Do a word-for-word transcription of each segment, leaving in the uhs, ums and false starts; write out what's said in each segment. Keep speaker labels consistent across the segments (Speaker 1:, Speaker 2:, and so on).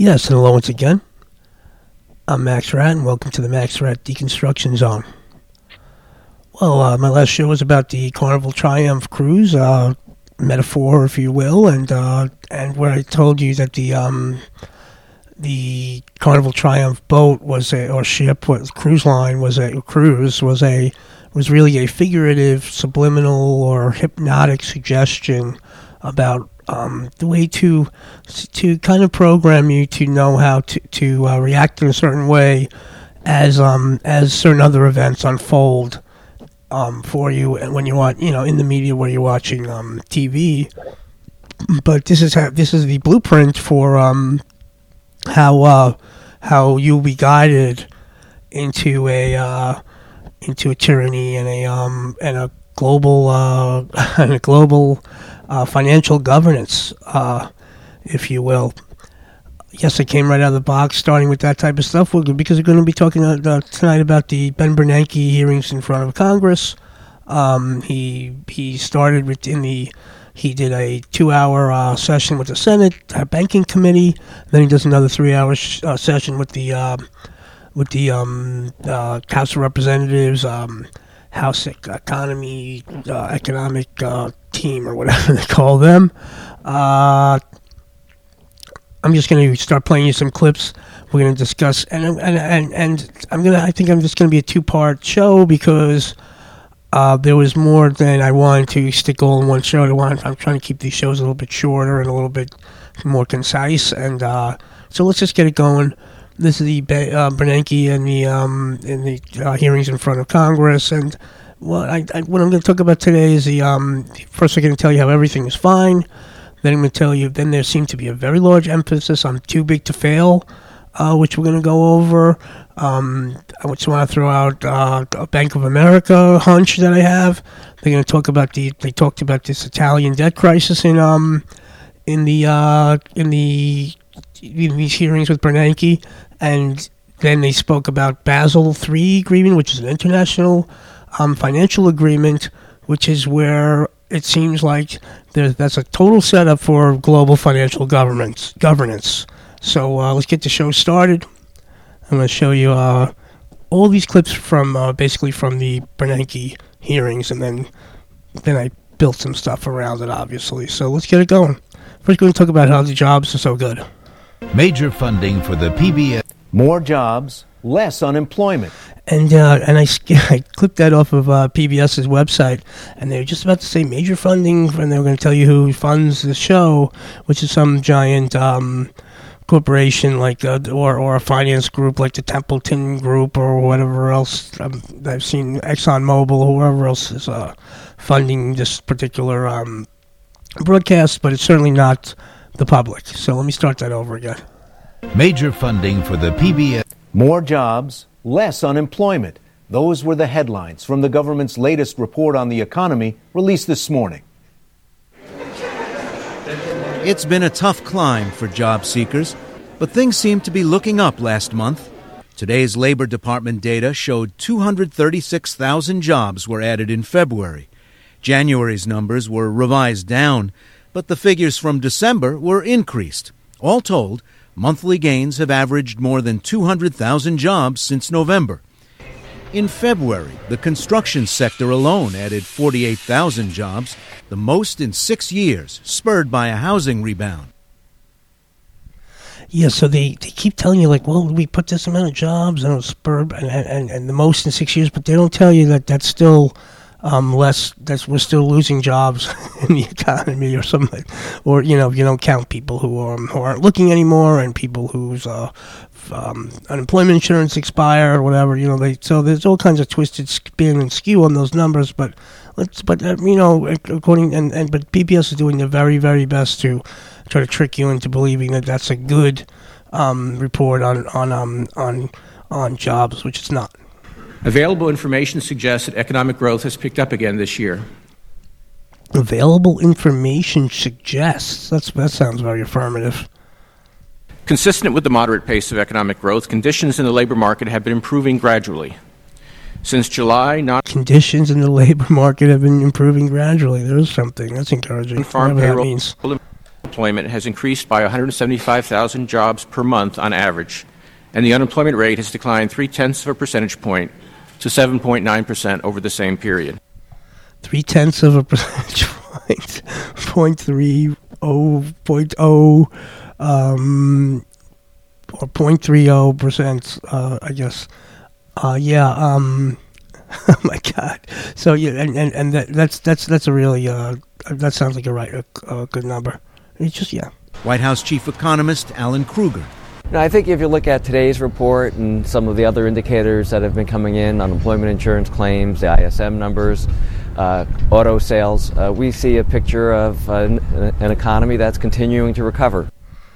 Speaker 1: Yes, and hello once again. I'm Max Rat, and welcome to the Max Rat Deconstruction Zone. Well, uh, my last show was about the Carnival Triumph cruise, uh, metaphor, if you will, and uh, and where I told you that the um, the Carnival Triumph boat was a or ship, was cruise line was a cruise was a was really a figurative, subliminal, or hypnotic suggestion about um, the way to to kind of program you to know how to to uh, react in a certain way as um as certain other events unfold um for you, and when you want you know in the media where you're watching um T V. But this is how, this is the blueprint for um how uh how you'll be guided into a uh, into a tyranny and a um and a global uh and a global uh, financial governance, uh, if you will. Yes, I came right out of the box, starting with that type of stuff, because we're going to be talking uh, tonight about the Ben Bernanke hearings in front of Congress. Um, he he started with in the he did a two-hour uh, session with the Senate uh, Banking Committee. Then he does another three-hour sh- uh, session with the uh, with the um, uh, House of Representatives. Um, House Economy, uh, Economic uh, Team, or whatever they call them. Uh, I'm just going to start playing you some clips. We're going to discuss, and and and, and I'm gonna. I think I'm just going to be a two-part show because uh, there was more than I wanted to stick all in one show. I want. I'm trying to keep these shows a little bit shorter and a little bit more concise, and uh, so let's just get it going. This is the uh, Bernanke and the um in the uh, hearings in front of Congress, and what I, I what I'm going to talk about today is the um first I'm going to tell you how everything is fine. Then I'm going to tell you. Then there seemed to be a very large emphasis on too big to fail, uh, which we're going to go over. Um, I just want to throw out uh, a Bank of America hunch that I have. They're going to talk about the. They talked about this Italian debt crisis in um in the uh in the. in these hearings with Bernanke, and then they spoke about Basel three agreement, which is an international um, financial agreement, which is where it seems like there's, that's a total setup for global financial governance. governance. So uh, let's get the show started. I'm going to show you uh, all these clips from uh, basically from the Bernanke hearings, and then then I built some stuff around it, obviously. So let's get it going. First, we're going to talk about how the jobs are so good.
Speaker 2: Major funding for the P B S.
Speaker 3: More jobs, less unemployment.
Speaker 1: And uh, and I, I clipped that off of uh, PBS's website, and they were just about to say major funding, and they were going to tell you who funds the show, which is some giant um, corporation like uh, or or a finance group like the Templeton Group or whatever else. Um, I've seen ExxonMobil or whoever else is uh, funding this particular um, broadcast, but it's certainly not the public. So let me start that over again.
Speaker 2: Major funding for the P B S.
Speaker 3: More jobs, less unemployment. Those were the headlines from the government's latest report on the economy released this morning.
Speaker 4: It's been a tough climb for job seekers, but things seem to be looking up last month. Today's Labor Department data showed two hundred thirty-six thousand jobs were added in February. January's numbers were revised down, but the figures from December were increased. All told, monthly gains have averaged more than two hundred thousand jobs since November. In February, the construction sector alone added forty-eight thousand jobs, the most in six years, spurred by a housing rebound.
Speaker 1: Yeah, so they, they keep telling you, like, well, we put this amount of jobs, and it was spurred, and, and, and the most in six years, but they don't tell you that that's still... Um, less that's we're still losing jobs in the economy or something, or you know, if you don't count people who are who aren't looking anymore and people whose uh, um, unemployment insurance expired or whatever. You know, they so there's all kinds of twisted spin and skew on those numbers. But let's but uh, you know, according and, and but P B S is doing their very very best to try to trick you into believing that that's a good um, report on on um, on on jobs, which it's not.
Speaker 5: Available information suggests that economic growth has picked up again this year.
Speaker 1: Available information suggests. That's, that sounds very affirmative.
Speaker 5: Consistent with the moderate pace of economic growth, conditions in the labor market have been improving gradually. Since July, not
Speaker 1: conditions in the labor market have been improving gradually. There is something that's encouraging.
Speaker 5: Farm
Speaker 1: Whatever
Speaker 5: payroll
Speaker 1: that means.
Speaker 5: employment has increased by one hundred seventy-five thousand jobs per month on average, and the unemployment rate has declined three-tenths of a percentage point to seven point nine percent over the same period.
Speaker 1: Three-tenths of a percentage point, point three oh, point oh, um, or point three oh percent, uh, I guess. Uh, yeah, um, oh my God. So, yeah, and, and, and that, that's, that's, that's a really, uh, that sounds like a right, a, a good number. It's just, yeah.
Speaker 4: White House Chief Economist Alan Krueger.
Speaker 6: Now, I think if you look at today's report and some of the other indicators that have been coming in, unemployment insurance claims, the I S M numbers, uh, auto sales, uh, we see a picture of uh, an, an economy that's continuing to recover.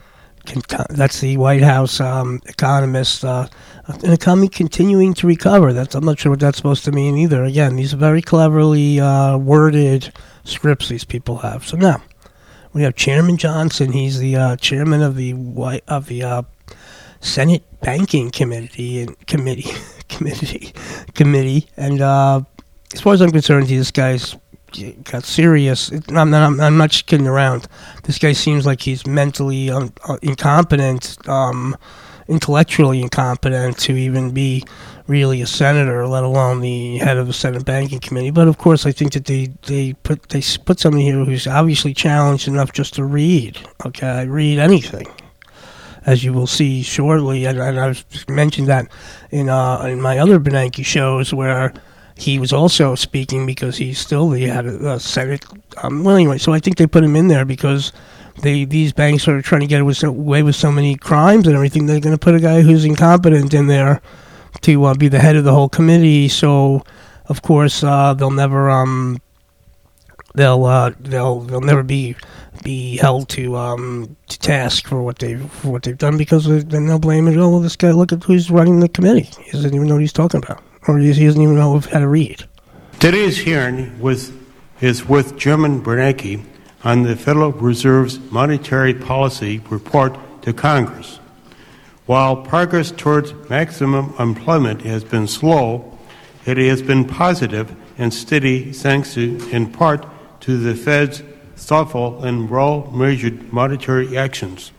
Speaker 1: That's the White House um, economist. Uh, an economy continuing to recover. That's I'm not sure what that's supposed to mean either. Again, these are very cleverly uh, worded scripts these people have. So now we have Chairman Johnson. He's the uh, chairman of the White of the uh, Senate Banking Committee and Committee Committee Committee. And uh, as far as I'm concerned, this guy's got serious. I'm not, I'm, I'm not just kidding around. This guy seems like he's mentally um, uh, incompetent, um, intellectually incompetent to even be really a senator, let alone the head of the Senate Banking Committee. But of course, I think that they, they put they put somebody here who's obviously challenged enough just to read. Okay, read anything, as you will see shortly. And, and I've mentioned that in uh, in my other Bernanke shows where he was also speaking because he's still the head of the Senate. Um, well, anyway, so I think they put him in there because they these banks are trying to get away with so many crimes and everything. They're going to put a guy who's incompetent in there to uh, be the head of the whole committee. So, of course, uh, they'll never um they'll uh, they'll they'll never be be held to um to task for what they've for what they've done because then they'll blame it. Oh, well, this guy, look at who's running the committee. He doesn't even know what he's talking about. Or he doesn't even know how to read.
Speaker 7: Today's hearing was, is with Chairman Bernanke on the Federal Reserve's monetary policy report to Congress. While progress towards maximum employment has been slow, it has been positive and steady thanks to, in part to the Fed's thoughtful and well-measured monetary actions.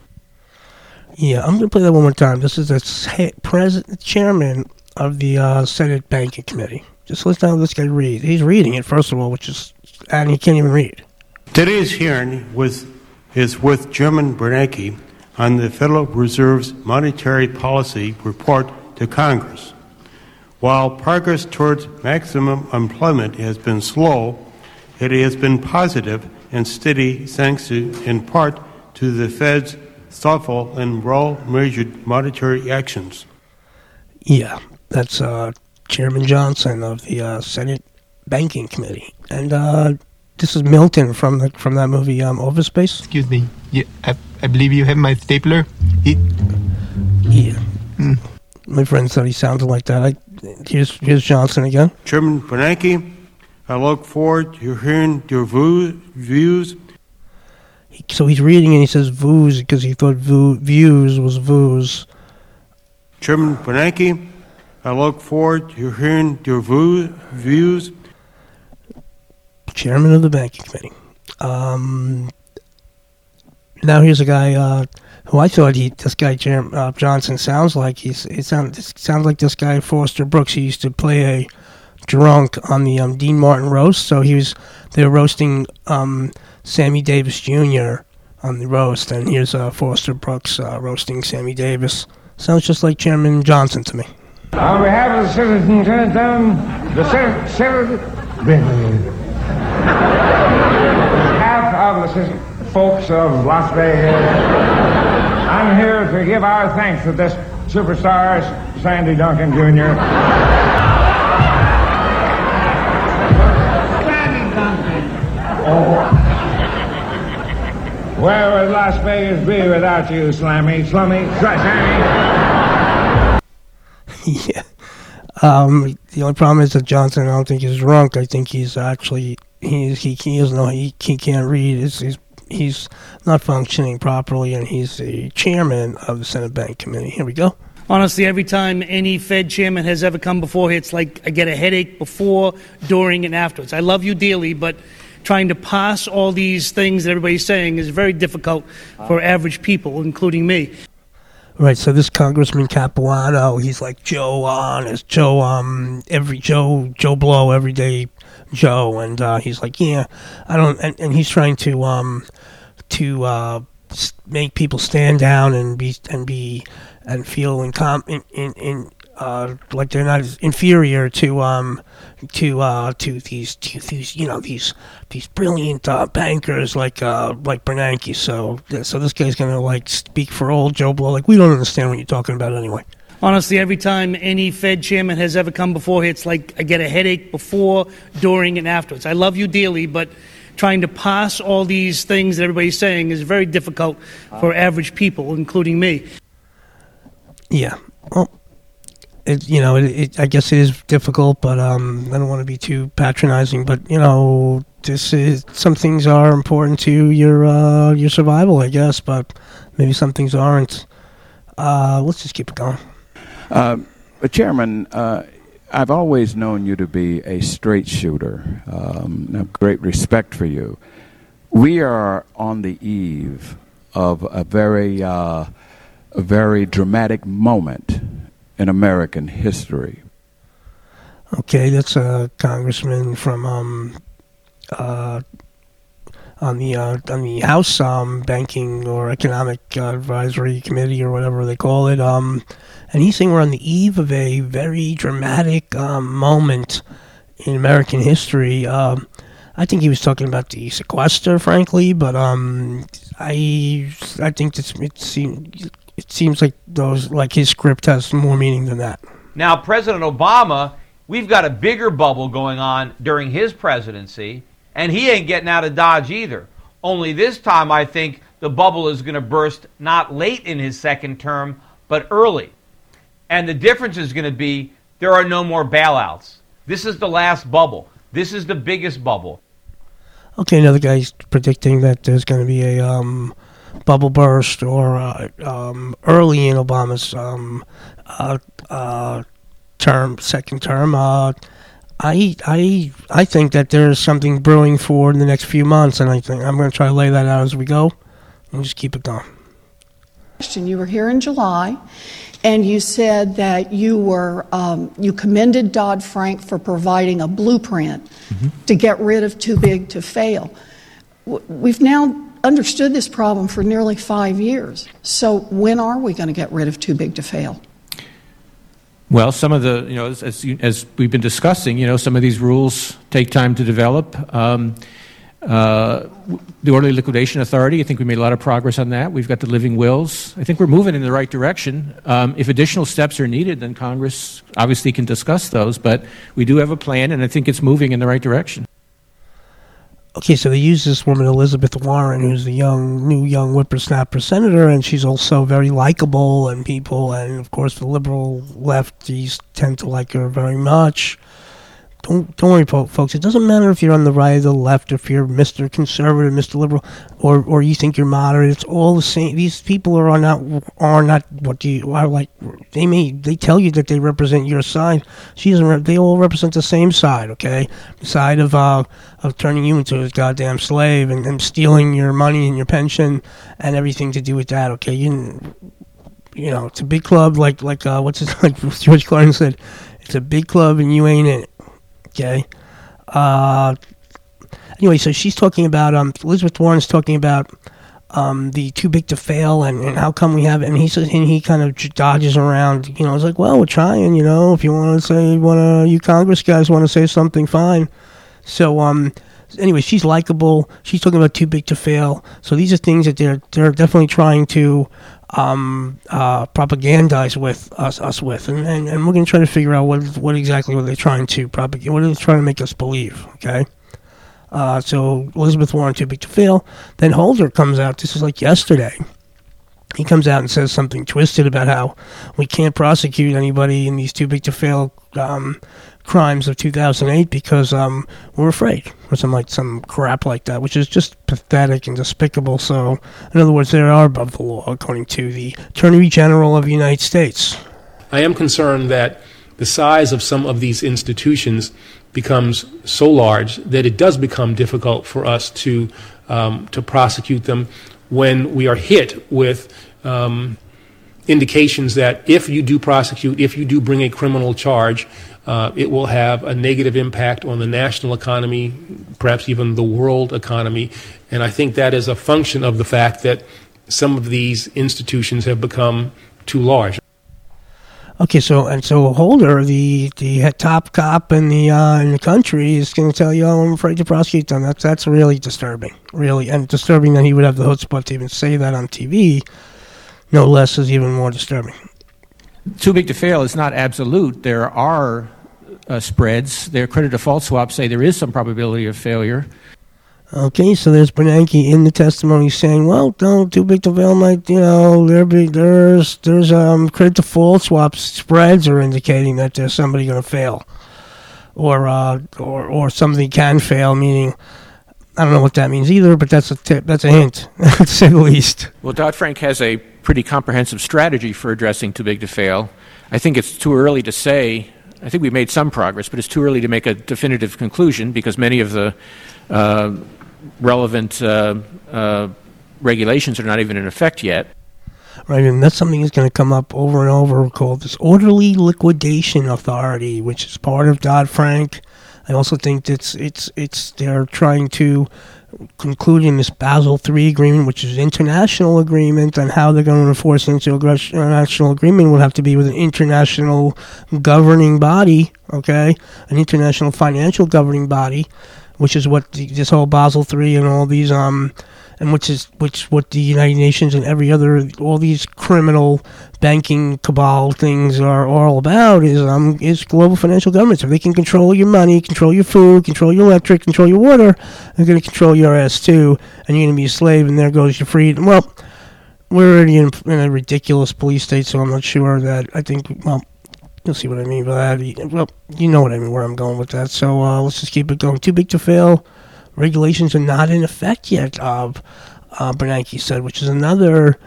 Speaker 1: Yeah, I'm going to play that one more time. This is the president, chairman of the uh, Senate Banking Committee. Just listen to this guy read. He's reading it, first of all, which is, and he can't even read.
Speaker 7: Today's hearing was, is with Chairman Bernanke on the Federal Reserve's monetary policy report to Congress. While progress towards maximum employment has been slow, it has been positive and steady thanks to, in part to the Fed's thoughtful and well-measured monetary actions.
Speaker 1: Yeah. That's uh, Chairman Johnson of the uh, Senate Banking Committee, and uh, this is Milton from the from that movie um, Overspace.
Speaker 8: Excuse me, you, I, I believe you have my stapler. It...
Speaker 1: Yeah, mm. My friend said he sounded like that. I, here's here's Johnson again.
Speaker 7: Chairman Bernanke, I look forward to hearing your views.
Speaker 1: He, so he's reading and he says "views" because he thought vo- "views" was "views."
Speaker 7: Chairman Bernanke, I look forward to hearing your views.
Speaker 1: Chairman of the Banking Committee. Um, now here's a guy uh, who I thought he, this guy Jer- uh, Johnson sounds like he's. It sounds sounds like this guy Foster Brooks. He used to play a drunk on the um, Dean Martin roast. So he was they were roasting um, Sammy Davis Junior on the roast, and here's uh, Foster Brooks uh, roasting Sammy Davis. Sounds just like Chairman Johnson to me.
Speaker 9: On behalf of the citizens, um, the citizens, behalf of the citizen, folks of Las Vegas, I'm here to give our thanks to this superstar, Sandy Duncan Junior Sandy Duncan. Oh. Where would Las Vegas be without you, Slammy, Slummy, Sammy?
Speaker 1: Yeah. Um, the only problem is that Johnson, I don't think he's drunk. I think he's actually, he's, he, he doesn't know, he, he can't read. He's, he's, he's not functioning properly, and he's the chairman of the Senate Bank Committee. Here we go.
Speaker 10: Honestly, every time any Fed chairman has ever come before here, it's like I get a headache before, during, and afterwards. I love you dearly, but trying to pass all these things that everybody's saying is very difficult for average people, including me.
Speaker 1: Right, so this Congressman Capuano, he's like Joe Honest, Joe, um, every Joe, Joe Blow, everyday Joe, and uh, he's like, yeah, I don't, and, and he's trying to, um, to uh, make people stand down and be and be and feel in com in in, in uh, like they're not inferior to um to uh to these to these you know these these brilliant uh, bankers like uh like Bernanke. So so this guy's gonna like speak for old Joe Blow. Like, we don't understand what you're talking about anyway.
Speaker 10: Honestly, every time any Fed chairman has ever come before here, it's like I get a headache before, during, and afterwards. I love you dearly, but trying to pass all these things that everybody's saying is very difficult for average people, including me.
Speaker 1: Yeah, well, it, you know, it, it, I guess it is difficult, but um, I don't want to be too patronizing. But you know, this is some things are important to your uh, your survival, I guess. But maybe some things aren't. Uh, let's just keep it going.
Speaker 11: Uh, Chairman, uh, I've always known you to be a straight shooter. Um, I have great respect for you. We are on the eve of a very, uh, a very dramatic moment in American history.
Speaker 1: Okay, that's a congressman from um, uh, on the uh, on the House um, Banking or Economic uh, Advisory Committee or whatever they call it. Um, and he's saying we're on the eve of a very dramatic um, moment in American history. Um, I think he was talking about the sequester, frankly, but um, I I think it's, it seems it seems like those like his script has more meaning than that.
Speaker 12: Now, President Obama, we've got a bigger bubble going on during his presidency, and he ain't getting out of Dodge either. Only this time, I think the bubble is going to burst not late in his second term, but early. And the difference is going to be there are no more bailouts. This is the last bubble. This is the biggest bubble.
Speaker 1: Okay, another guy's predicting that there's going to be a um, bubble burst or uh, um, early in Obama's um, uh, uh, term, second term. Uh, I I I think that there's something brewing for in the next few months, and I think I'm going to try to lay that out as we go, and just keep it going.
Speaker 13: You were here in July, and you said that you were um, you commended Dodd-Frank for providing a blueprint mm-hmm. to get rid of too big to fail. We've now understood this problem for nearly five years. So when are we going to get rid of too big to fail?
Speaker 5: Well, some of the, you know, as, as, as we've been discussing, you know, some of these rules take time to develop. Um, uh, the Orderly Liquidation Authority, I think we made a lot of progress on that. We've got the living wills. I think we're moving in the right direction. Um, if additional steps are needed, then Congress obviously can discuss those, but we do have a plan, and I think it's moving in the right direction.
Speaker 1: Okay, so they use this woman, Elizabeth Warren, who's the young, new young whippersnapper senator, and she's also very likable, and people, and of course the liberal lefties tend to like her very much. Don't don't worry, folks. It doesn't matter if you're on the right or the left, if you're Mister Conservative, Mister Liberal, or or you think you're moderate. It's all the same. These people are not are not what do you are like. They may they tell you that they represent your side. She doesn't. They all represent the same side. Okay, the side of uh of turning you into a goddamn slave and, and stealing your money and your pension and everything to do with that. Okay, you you know it's a big club like like uh what's his like George Carlin said. It's a big club and you ain't in it. Okay. Uh, anyway, so she's talking about um, Elizabeth Warren's talking about um, the too big to fail and, and how come we have it. And he says, and he kind of dodges around. You know, it's like, well, we're trying. You know, if you want to say, want to, you Congress guys want to say something, fine. So um, anyway, she's likable. She's talking about too big to fail. So these are things that they're they're definitely trying to um, uh, propagandize with us, us with, and, and, and we're going to try to figure out what what exactly what they're trying to propagate, what are they trying to make us believe, okay? Uh, so Elizabeth Warren, too big to fail. Then Holder comes out, this is like yesterday, he comes out and says something twisted about how we can't prosecute anybody in these too big to fail um, crimes of two thousand eight because um, we're afraid, or some like some crap like that, which is just pathetic and despicable. So, in other words, they are above the law, according to the Attorney General of the United States.
Speaker 14: I am concerned that the size of some of these institutions becomes so large that it does become difficult for us to um, to prosecute them when we are hit with um, indications that if you do prosecute, if you do bring a criminal charge, uh, it will have a negative impact on the national economy, perhaps even the world economy. And I think that is a function of the fact that some of these institutions have become too large.
Speaker 1: Okay, so and so Holder, the the top cop in the uh, in the country, is going to tell you, "Oh, I'm afraid to prosecute them." That's that's really disturbing, really, and disturbing that he would have the chutzpah to even say that on T V. No less is even more disturbing.
Speaker 5: Too big to fail is not absolute. There are uh, spreads. Their credit default swaps say there is some probability of failure.
Speaker 1: Okay, so there's Bernanke in the testimony saying, well, no, too big to fail might, you know, there be, there's, there's um, credit default swaps spreads are indicating that there's somebody going to fail. Or, uh, or or somebody can fail, meaning, I don't know what that means either, but that's a tip, that's a hint, to say the least.
Speaker 5: Well, Dodd-Frank has a pretty comprehensive strategy for addressing too big to fail. I think it's too early to say, I think we've made some progress, but it's too early to make a definitive conclusion because many of the uh, relevant uh, uh, regulations are not even in effect yet.
Speaker 1: Right, and that's something that's going to come up over and over called this Orderly Liquidation Authority, which is part of Dodd-Frank. I also think it's it's it's they're trying to conclude in this Basel three agreement, which is an international agreement, and how they're going to enforce an international agreement will have to be with an international governing body, okay, an international financial governing body, which is what the, this whole Basel three and all these um and which is which what the United Nations and every other all these criminal banking cabal things are all about is um is global financial governments. If they can control your money, control your food, control your electric, control your water, they're going to control your ass too, and you're going to be a slave, and there goes your freedom. Well, we're already in, in a ridiculous police state, so I'm not sure that I think well. You'll see what I mean by that. Well, you know what I mean, where I'm going with that. So uh, let's just keep it going. Too big to fail. Regulations are not in effect yet, uh, uh, Bernanke said, which is another...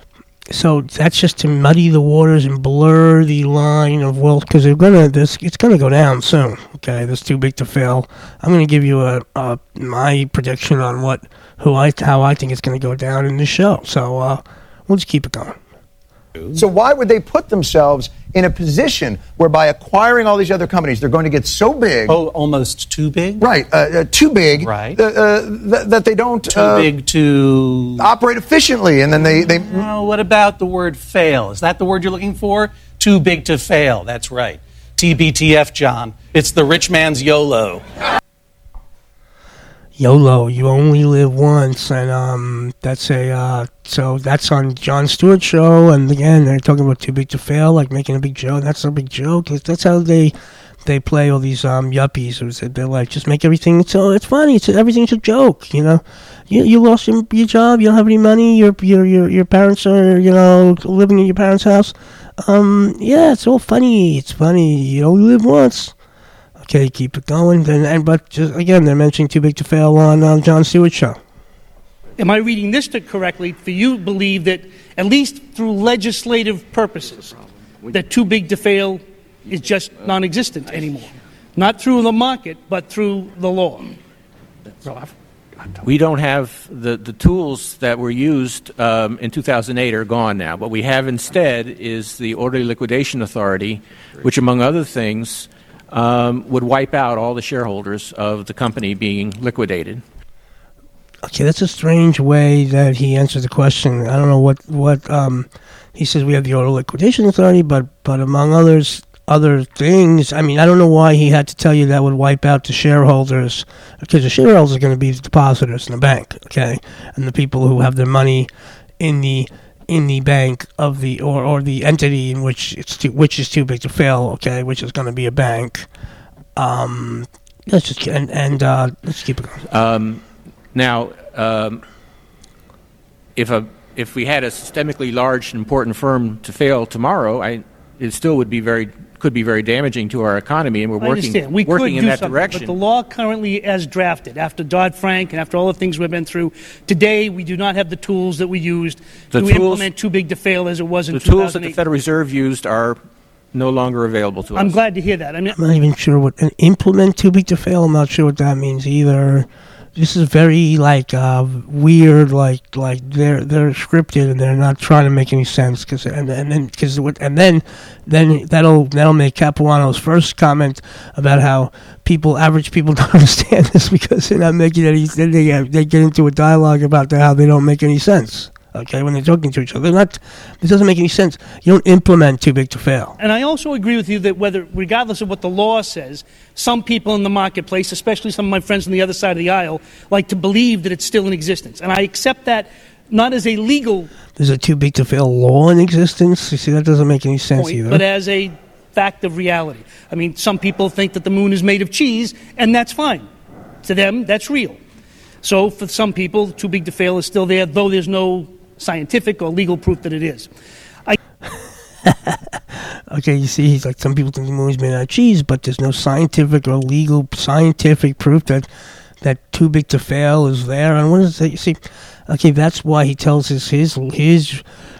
Speaker 1: So that's just to muddy the waters and blur the line of wealth, because they're gonna this it's gonna go down soon. Okay, this too big to fail. I'm gonna give you a, a my prediction on what who I how I think it's gonna go down in this show. So uh, we'll just keep it going.
Speaker 15: So why would they put themselves in a position where by acquiring all these other companies, they're going to get so big...
Speaker 16: Oh, almost too big?
Speaker 15: Right, uh, uh, too big,
Speaker 16: right.
Speaker 15: uh, uh, th- that they don't...
Speaker 16: Too
Speaker 15: uh,
Speaker 16: big to...
Speaker 15: Operate efficiently, and then they... they
Speaker 16: well, what about the word fail? Is that the word you're looking for? Too big to fail, that's right. T B T F, John. It's the rich man's YOLO.
Speaker 1: YOLO, you only live once, and um, that's a uh, so that's on Jon Stewart's show, and again they're talking about too big to fail, like making a big joke. That's a big joke. That's how they they play all these um yuppies. They're like, just make everything so it's funny. It's everything's a joke, you know. You you lost your, your job. You don't have any money. Your your your your parents are you know living in your parents' house. Um, yeah, it's all funny. It's funny. You only live once. Okay, keep it going. Then, and but just again, they're mentioning too big to fail on um, Jon Stewart's show.
Speaker 10: Am I reading this correctly? For you, believe that at least through legislative purposes, that too big to fail is just non-existent anymore, not through the market, but through the law.
Speaker 5: We don't have the, the tools that were used um, in two thousand eight are gone now. What we have instead is the Orderly Liquidation Authority, which, among other things, um, would wipe out all the shareholders of the company being liquidated.
Speaker 1: Okay, that's a strange way that he answers the question. I don't know what what um, he says. We have the Orderly Liquidation Authority, but but among others. Other things, I mean, I don't know why he had to tell you that would wipe out the shareholders, because the shareholders are going to be the depositors in the bank, okay, and the people who have their money in the in the bank of the or, or the entity in which it's too, which is too big to fail, okay, which is going to be a bank. Um, let's just and and uh, let's keep it going.
Speaker 5: Um, now, um, if a if we had a systemically large and important firm to fail tomorrow, I it still would be very. could be very damaging to our economy, and we're
Speaker 10: I
Speaker 5: working,
Speaker 10: understand. We
Speaker 5: working
Speaker 10: could
Speaker 5: in
Speaker 10: do
Speaker 5: that
Speaker 10: something,
Speaker 5: direction.
Speaker 10: But the law currently as drafted, after Dodd-Frank and after all the things we've been through, today we do not have the tools that we used
Speaker 5: the
Speaker 10: to
Speaker 5: tools,
Speaker 10: implement too big to fail as it was in
Speaker 5: the
Speaker 10: two thousand eight.
Speaker 5: tools that the Federal Reserve used are no longer available to us.
Speaker 10: I'm glad to hear that. I mean,
Speaker 1: I'm not even sure what an implement too big to fail. I'm not sure what that means either. This is very like uh, weird, like like they're they're scripted and they're not trying to make any sense. Cause and and then because and then then that'll that'll make Capuano's first comment about how people, average people, don't understand this because they're not making any. Then they they get into a dialogue about how they don't make any sense. Okay, when they're talking to each other, they're not. This doesn't make any sense. You don't implement too big to fail.
Speaker 10: And I also agree with you that whether, regardless of what the law says, some people in the marketplace, especially some of my friends on the other side of the aisle, like to believe that it's still in existence. And I accept that not as a legal.
Speaker 1: There's a too big to fail law in existence. You see, that doesn't make any sense
Speaker 10: point,
Speaker 1: either.
Speaker 10: But as a fact of reality. I mean, some people think that the moon is made of cheese, and that's fine. To them, that's real. So for some people, too big to fail is still there, though there's no scientific or legal proof that it is. I
Speaker 1: okay, you see, he's like, some people think the moon is made out of cheese, but there's no scientific or legal scientific proof that that too big to fail is there. And what is that? You see, okay, that's why he tells his his his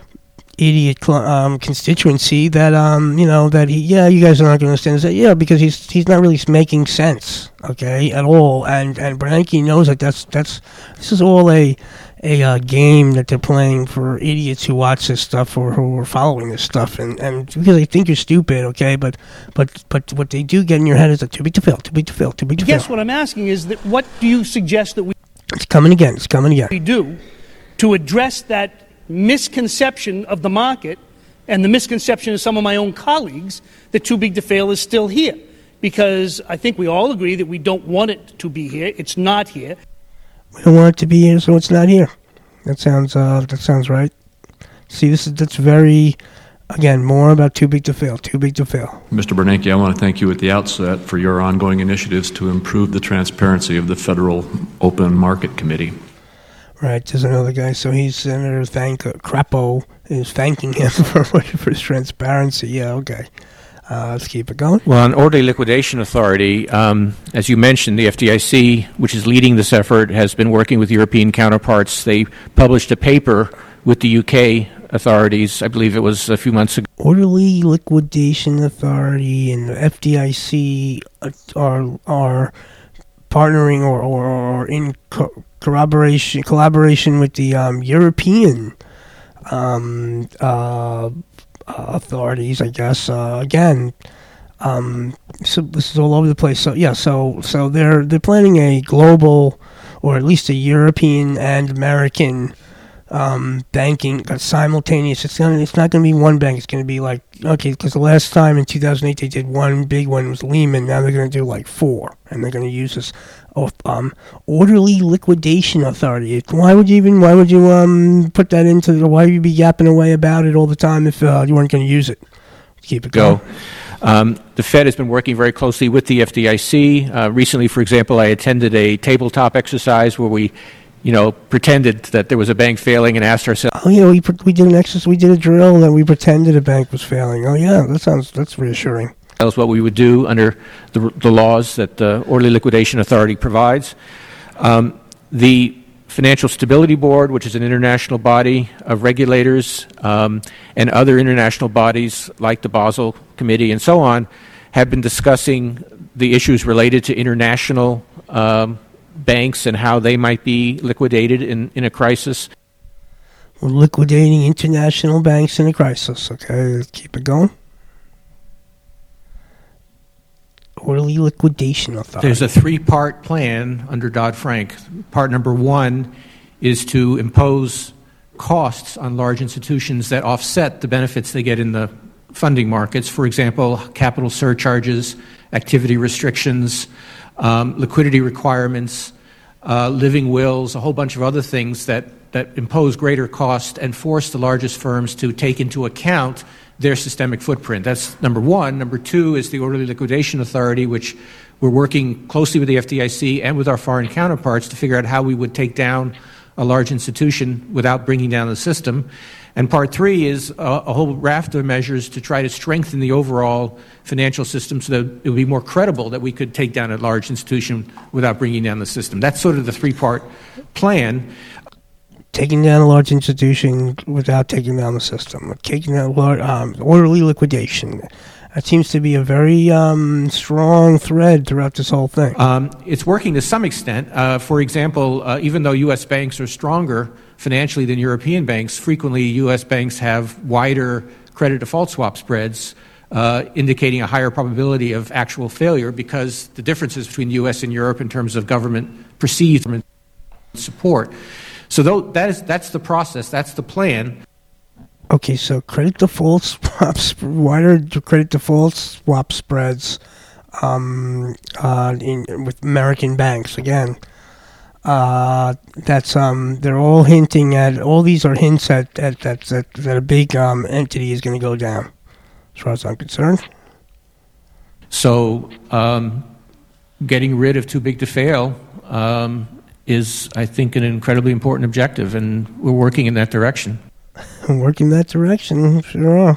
Speaker 1: idiot um, constituency that um you know that he yeah you guys are not going to understand this. Yeah, because he's he's not really making sense, okay, at all. And and Bernanke knows that that's that's this is all a. a uh, game that they're playing for idiots who watch this stuff or who are following this stuff, and, and because they think you're stupid, okay, but but but what they do get in your head is that too big to fail, too big to fail, too big to
Speaker 10: guess
Speaker 1: fail.
Speaker 10: what I'm asking is that what do you suggest that we
Speaker 1: It's coming again, it's coming again.
Speaker 10: we do to address that misconception of the market and the misconception of some of my own colleagues that too big to fail is still here? Because I think we all agree that we don't want it to be here. It's not here.
Speaker 1: We don't want it to be here, so it's not here. That sounds uh, that sounds right. See, this is that's very, again, more about too big to fail, too big to fail.
Speaker 17: Mister Bernanke, I want to thank you at the outset for your ongoing initiatives to improve the transparency of the Federal Open Market Committee.
Speaker 1: Right, there's another guy, so he's Senator Thank uh, Crapo is thanking him for for his transparency. Yeah, okay. Uh, let's keep it going.
Speaker 5: Well, on Orderly Liquidation Authority, um, as you mentioned, the F D I C, which is leading this effort, has been working with European counterparts. They published a paper with the U K authorities, I believe it was a few months ago.
Speaker 1: Orderly Liquidation Authority and the F D I C are are partnering or, or, or in co- corroboration collaboration with the um, European um, uh, Uh, authorities, I guess. Uh, again, um, so this is all over the place. So yeah, so so they're they're planning a global, or at least a European and American um, banking uh, simultaneous. It's gonna it's not going to be one bank. It's going to be like okay, because the last time in two thousand eight they did one big one was Lehman. Now they're going to do like four, and they're going to use this oh, um, Orderly Liquidation Authority. Why would you even? Why would you um put that into? The, why would you be yapping away about it all the time if uh, you weren't going to use it? Keep it going.
Speaker 5: Go. Um, the Fed has been working very closely with the F D I C. Uh, recently, for example, I attended a tabletop exercise where we, you know, pretended that there was a bank failing and asked ourselves.
Speaker 1: Oh yeah, we we did an exercise. We did a drill and we pretended a bank was failing. Oh yeah, that sounds that's reassuring.
Speaker 5: Tells what we would do under the, the laws that the Orderly Liquidation Authority provides. Um, the Financial Stability Board, which is an international body of regulators, um, and other international bodies like the Basel Committee and so on, have been discussing the issues related to international um, banks and how they might be liquidated in, in a crisis.
Speaker 1: We're liquidating international banks in a crisis. Okay, let's keep it going. Orderly Liquidation Authority.
Speaker 5: There's a three-part plan under Dodd-Frank. Part number one is to impose costs on large institutions that offset the benefits they get in the funding markets. For example, capital surcharges, activity restrictions, um, liquidity requirements, uh, living wills, a whole bunch of other things that, that impose greater cost and force the largest firms to take into account their systemic footprint. That's number one. Number two is the Orderly Liquidation Authority, which we're working closely with the F D I C and with our foreign counterparts to figure out how we would take down a large institution without bringing down the system. And part three is a, a whole raft of measures to try to strengthen the overall financial system so that it would be more credible that we could take down a large institution without bringing down the system. That's sort of the three-part plan.
Speaker 1: Taking down a large institution without taking down the system. Taking down um, orderly liquidation. That seems to be a very um, strong thread throughout this whole thing.
Speaker 5: Um, it's working to some extent. Uh, for example, uh, even though U S banks are stronger financially than European banks, frequently U S banks have wider credit default swap spreads, uh, indicating a higher probability of actual failure because the differences between the U S and Europe in terms of government perceived support. So though, that is, that's the process, that's the plan.
Speaker 1: Okay, so credit default swaps, wider credit default swap spreads um, uh, in, with American banks again. Uh, that's um, they're all hinting at. All these are hints at at that that, that a big um, entity is going to go down, as far as I'm concerned.
Speaker 5: So, um, getting rid of too big to fail um, is, I think, an incredibly important objective, and we're working in that direction.
Speaker 1: Working that direction, sure are.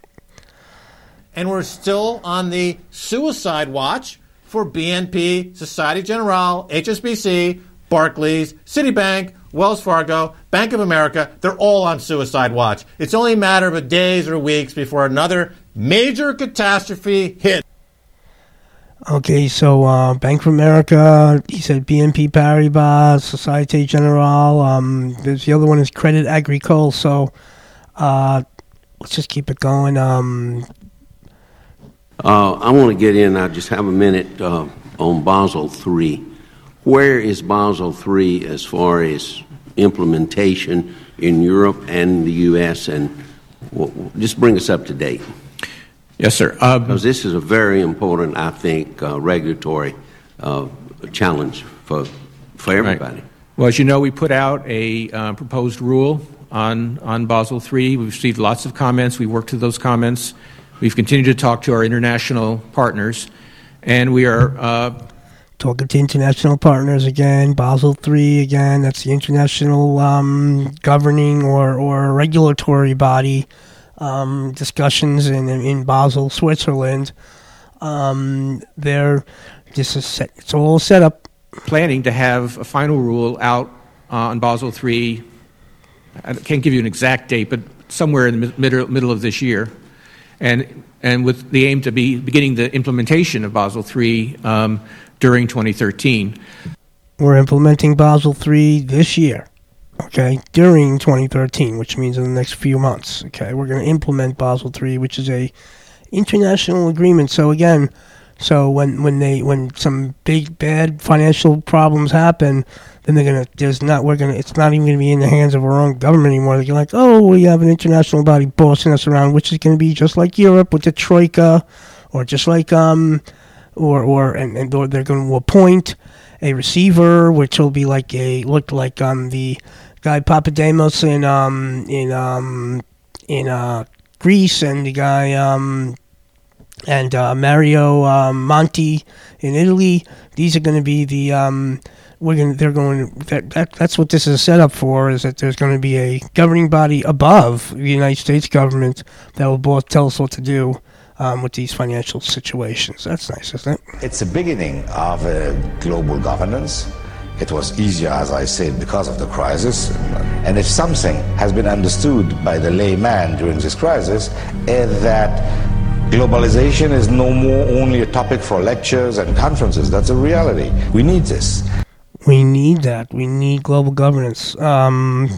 Speaker 18: And we're still on the suicide watch for B N P, Societe Generale, H S B C, Barclays, Citibank, Wells Fargo, Bank of America. They're all on suicide watch. It's only a matter of days or weeks before another major catastrophe hits.
Speaker 1: Okay, so uh, Bank of America, he said B N P Paribas, Societe Generale, um, there's the other one is Credit Agricole, so uh, let's just keep it going. Um,
Speaker 19: uh, I want to get in, I just have a minute uh, on Basel three. Where is Basel three as far as implementation in Europe and the U S, and well, just bring us up to date.
Speaker 5: Yes, sir. Um,
Speaker 19: because this is a very important, I think, uh, regulatory uh, challenge for for everybody.
Speaker 5: Right. Well, as you know, we put out a uh, proposed rule on, on Basel three. We've received lots of comments. We worked through those comments. We've continued to talk to our international partners, and we are uh,
Speaker 1: talking to international partners again. Basel three again. That's the international um, governing or, or regulatory body. Um, discussions in in Basel, Switzerland. Um, they're this is set, it's all set up.
Speaker 5: Planning to have a final rule out uh, on Basel three. I can't give you an exact date, but somewhere in the middle middle of this year, and and with the aim to be beginning the implementation of Basel three um, during twenty thirteen.
Speaker 1: We're implementing Basel three this year. Okay, during twenty thirteen, which means in the next few months. Okay, we're going to implement Basel three, which is a international agreement. So again, so when when they when some big bad financial problems happen, then they're gonna there's not we're gonna it's not even gonna be in the hands of our own government anymore. They're like, oh, we have an international body bossing us around, which is going to be just like Europe with the Troika, or just like um, or or and, and or they're going to appoint a receiver, which will be like a look like um the guy Papademos in um in um in uh Greece, and the guy um and uh, Mario um, Monti in Italy. These are going to be the um we're going they're going that, that that's what this is set up for, is that there's going to be a governing body above the United States government that will both tell us what to do um, with these financial situations. That's nice, isn't it?
Speaker 20: It's the beginning of uh, global governance. It was easier, as I said, because of the crisis. And if something has been understood by the layman during this crisis, is that globalization is no more only a topic for lectures and conferences. That's a reality. We need this.
Speaker 1: We need that. We need global governance. Um,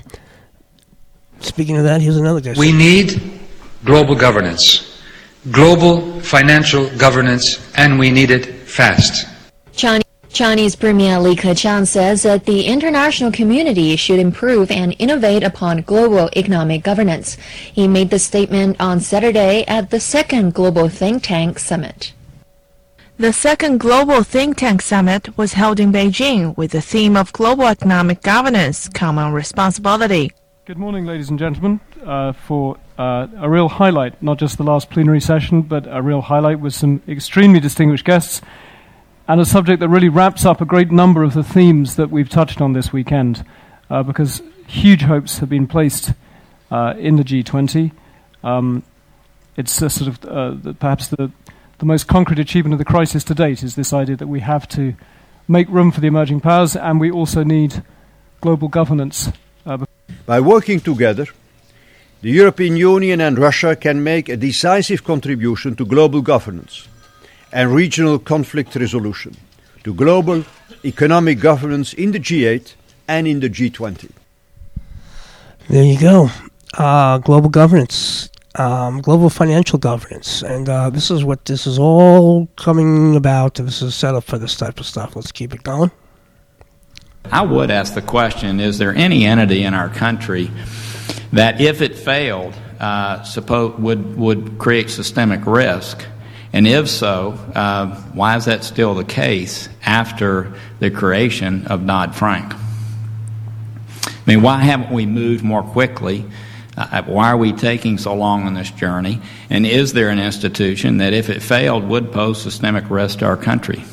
Speaker 1: speaking of that, here's another guy.
Speaker 21: We need global governance, global financial governance, and we need it fast.
Speaker 22: Chinese Chinese Premier Li Keqiang says that the international community should improve and innovate upon global economic governance. He made the statement on Saturday at the second Global Think Tank Summit.
Speaker 23: The second Global Think Tank Summit was held in Beijing with the theme of Global Economic Governance, Common Responsibility.
Speaker 24: Good morning, ladies and gentlemen, uh, for uh, a real highlight, not just the last plenary session, but a real highlight with some extremely distinguished guests, and a subject that really wraps up a great number of the themes that we've touched on this weekend, uh, because huge hopes have been placed uh, in the G twenty. Um, it's a sort of uh, the, perhaps the, the most concrete achievement of the crisis to date is this idea that we have to make room for the emerging powers, and we also need global governance. Uh,
Speaker 25: By working together,
Speaker 2: The European Union and Russia can make a decisive contribution to global governance and regional conflict resolution, to global economic governance in the G eight and in the G twenty.
Speaker 1: There you go. Uh, global governance, um, global financial governance. And uh, this is what this is all coming about. This is set up for this type of stuff. Let's keep it going.
Speaker 3: I would ask the question, is there any entity in our country that if it failed, uh, suppose would, would create systemic risk? And if so, uh, why is that still the case after the creation of Dodd-Frank? I mean, why haven't we moved more quickly? Uh, why are we taking so long on this journey? And is there an institution that if it failed would pose systemic risk to our country?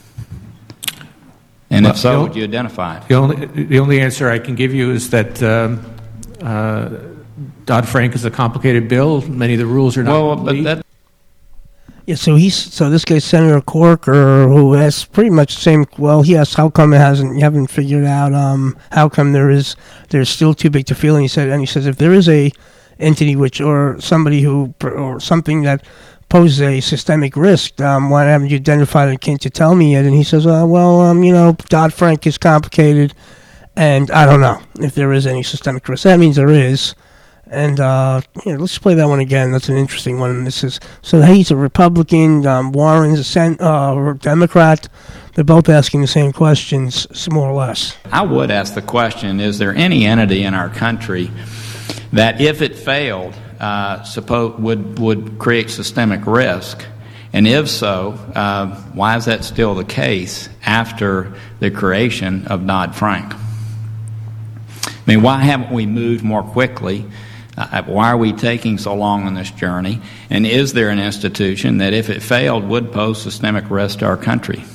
Speaker 3: And
Speaker 5: Well,
Speaker 3: if so,
Speaker 5: the
Speaker 3: would you identify it?
Speaker 5: The only, the only answer I can give you is that um, uh, Dodd-Frank is a complicated bill. Many of the rules are not
Speaker 3: Well,
Speaker 5: complete.
Speaker 3: but that
Speaker 1: Yeah, so he's so this guy Senator Corker, who has pretty much the same. Well, he asked how come it hasn't. You haven't figured out um how come there is there's still too big to fail. And he said, and he says if there is a entity which or somebody who or something that poses a systemic risk, um, why haven't you identified it? Can't you tell me yet? And he says, uh, well, um, you know, Dodd-Frank is complicated, and I don't know if there is any systemic risk. That means there is. And uh, here, let's play that one again. That's an interesting one. This is so he's a Republican. Um, Warren's a sen- uh, Democrat. They're both asking the same questions, more or less.
Speaker 3: I would ask the question, is there any entity in our country that if it failed, uh, suppose would, would create systemic risk? And if so, uh, why is that still the case after the creation of Dodd-Frank? I mean, why haven't we moved more quickly? Uh, why are we taking so long on this journey? And is there an institution that if it failed would pose systemic risk to our country?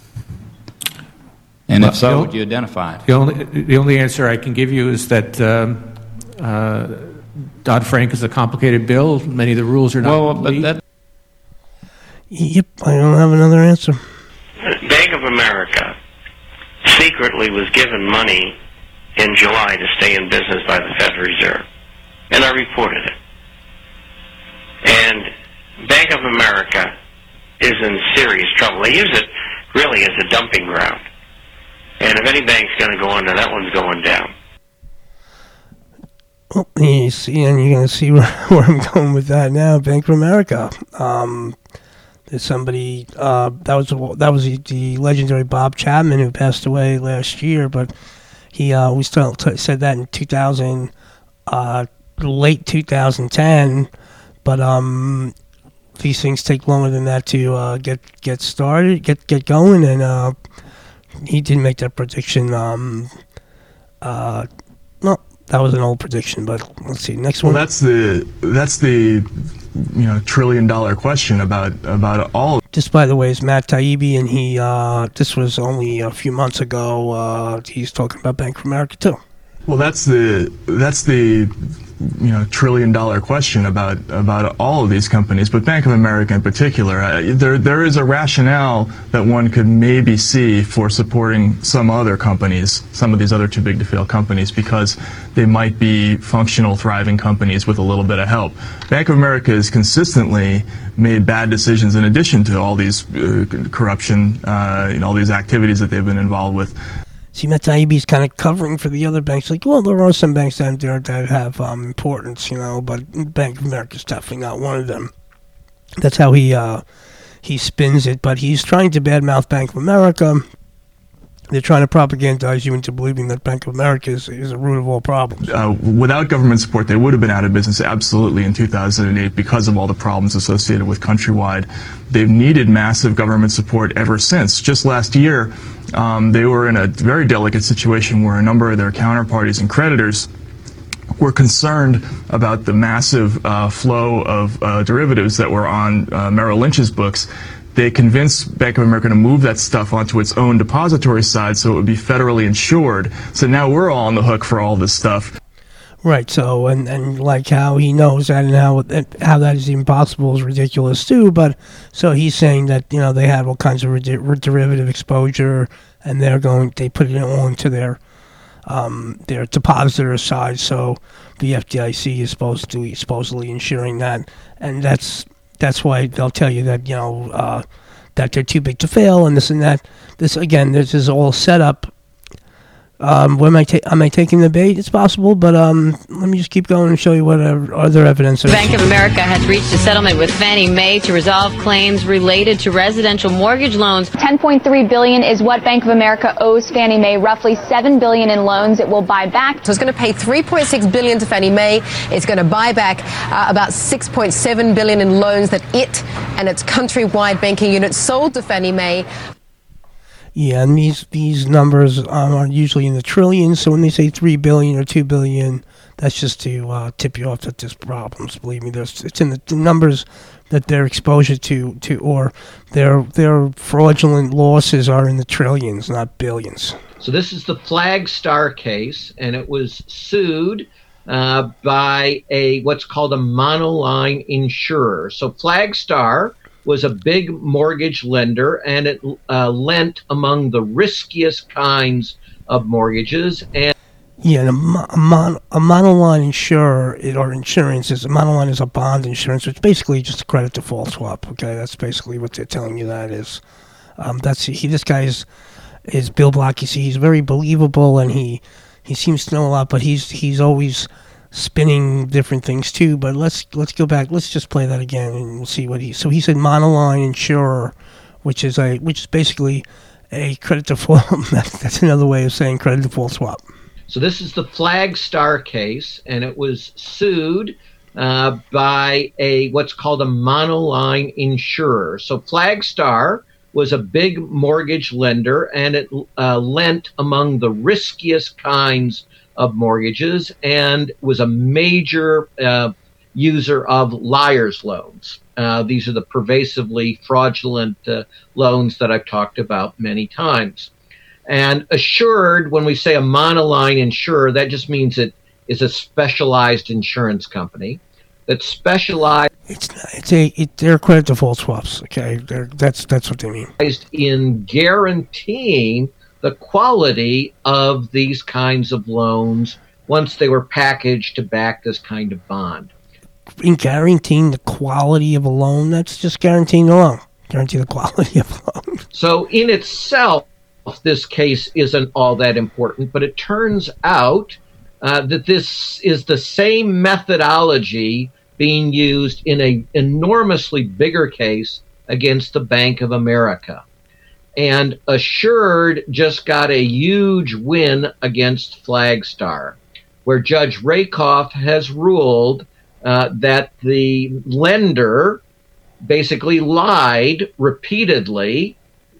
Speaker 3: And
Speaker 5: Well,
Speaker 3: if so,
Speaker 5: the-
Speaker 3: would you identify it?
Speaker 5: The only, the only answer I can give you is that um, uh, Dodd-Frank is a complicated bill. Many of the rules are not
Speaker 3: Well,
Speaker 5: complete.
Speaker 3: but that
Speaker 1: Yep, I don't have another answer.
Speaker 4: Bank of America secretly was given money in July to stay in business by the Federal Reserve. And I reported it. And Bank of America is in serious trouble. They use it really as a dumping ground. And if any bank's going to go under, that one's going down.
Speaker 1: Well, you see, and you're going to see where, where I'm going with that now. Bank of America. Um, there's somebody uh, that was that was the, the legendary Bob Chapman who passed away last year, but he uh, we still t- said that in two thousand, uh, late two thousand ten. But um, these things take longer than that to uh, get get started, get get going, and uh, he didn't make that prediction. Um, uh, no. That was an old prediction, but let's see. Next
Speaker 6: Well,
Speaker 1: one.
Speaker 6: that's the that's the you know trillion dollar question about about all.
Speaker 1: This, by the way, is Matt Taibbi, and he. Uh, this was only a few months ago. Uh, he's talking about Bank of America too.
Speaker 6: Well, that's the that's the you know trillion dollar question about about all of these companies, but Bank of America in particular. Uh, there there is a rationale that one could maybe see for supporting some other companies, some of these other too big to fail companies, because they might be functional, thriving companies with a little bit of help. Bank of America has consistently made bad decisions in addition to all these uh, corruption, uh, you know, all these activities that they've been involved with.
Speaker 1: See, Matt Taibbi's kind of covering for the other banks. Like, well, there are some banks out there that have um, importance, you know, but Bank of America is definitely not one of them. That's how he uh, he spins it. But he's trying to badmouth Bank of America. They're trying to propagandize you into believing that Bank of America is, is the root of all problems.
Speaker 6: Uh, without government support, they would have been out of business absolutely in two thousand eight because of all the problems associated with Countrywide. They've needed massive government support ever since. Just last year, um, they were in a very delicate situation where a number of their counterparties and creditors were concerned about the massive uh, flow of uh, derivatives that were on uh, Merrill Lynch's books. They convinced Bank of America to move that stuff onto its own depository side so it would be federally insured. So now we're all on the hook for all this stuff.
Speaker 1: Right, so, and, and like how he knows that and how how that is even possible is ridiculous too, but so he's saying that, you know, they have all kinds of derivative exposure and they're going, they put it all into their um, their depositor side. So the F D I C is supposed to be supposedly insuring that, and that's that's why they'll tell you that you know uh, that they're too big to fail and this and that. This again, this is all set up. Um, am I, ta- am I taking the bait? It's possible, but um, let me just keep going and show you what uh, other evidence there is.
Speaker 7: Bank of America has reached a settlement with Fannie Mae to resolve claims related to residential mortgage loans.
Speaker 8: ten point three billion dollars is what Bank of America owes Fannie Mae, roughly seven billion dollars in loans it will buy back.
Speaker 9: So it's going to pay three point six billion dollars to Fannie Mae. It's going to buy back uh, about six point seven billion dollars in loans that it and its countrywide banking unit sold to Fannie Mae.
Speaker 1: Yeah, and these these numbers um, are usually in the trillions. So when they say three billion or two billion, that's just to uh, tip you off that there's problems. Believe me, there's it's in the, the numbers that their exposure to, to or their their fraudulent losses are in the trillions, not billions.
Speaker 11: So this is the Flagstar case, and it was sued uh, by a what's called a monoline insurer. So Flagstar was a big mortgage lender, and it uh, lent among the riskiest kinds of mortgages. And
Speaker 1: yeah, and a, mo- a, mon- a monoline insurer it, or insurance is a monoline is a bond insurance, which is basically just a credit default swap. Okay, that's basically what they're telling you that is. Um, that's he. This guy is is Bill Black. You see, he's very believable, and he he seems to know a lot, but he's he's always spinning different things too. But let's let's go back. Let's just play that again and we'll see what he. So he said monoline insurer, which is a which is basically a credit default. That's another way of saying credit default swap.
Speaker 11: So this is the Flagstar case, and it was sued uh, by a what's called a monoline insurer. So Flagstar was a big mortgage lender, and it uh, lent among the riskiest kinds of mortgages and was a major uh, user of liar's loans. Uh, these are the pervasively fraudulent uh, loans that I've talked about many times. And assured, when we say a monoline insurer, that just means it is a specialized insurance company that specialized.
Speaker 1: It's it's a it, they're credit default swaps. Okay, they're, that's that's what they mean.
Speaker 11: In guaranteeing the quality of these kinds of loans once they were packaged to back this kind of bond.
Speaker 1: In guaranteeing the quality of a loan, that's just guaranteeing the loan. Guarantee the quality of a loan.
Speaker 11: So in itself, this case isn't all that important, but it turns out uh, that this is the same methodology being used in an enormously bigger case against the Bank of America. And Assured just got a huge win against Flagstar, where Judge Rakoff has ruled uh, that the lender basically lied repeatedly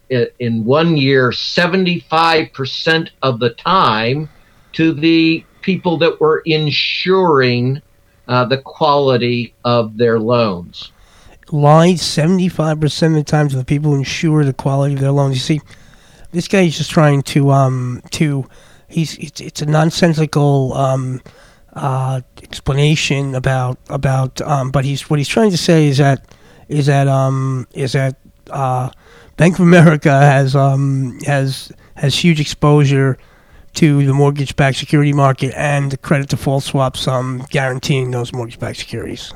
Speaker 11: in one year, seventy-five percent of the time, to the people that were insuring uh, the quality of their loans.
Speaker 1: Lied seventy-five percent of the time to the people who insure the quality of their loans. You see, this guy is just trying to, um, to, he's, it's, it's a nonsensical, um, uh, explanation about, about, um, but he's, what he's trying to say is that, is that, um, is that, uh, Bank of America has, um, has, has huge exposure to the mortgage-backed security market and the credit default swaps, um, guaranteeing those mortgage-backed securities.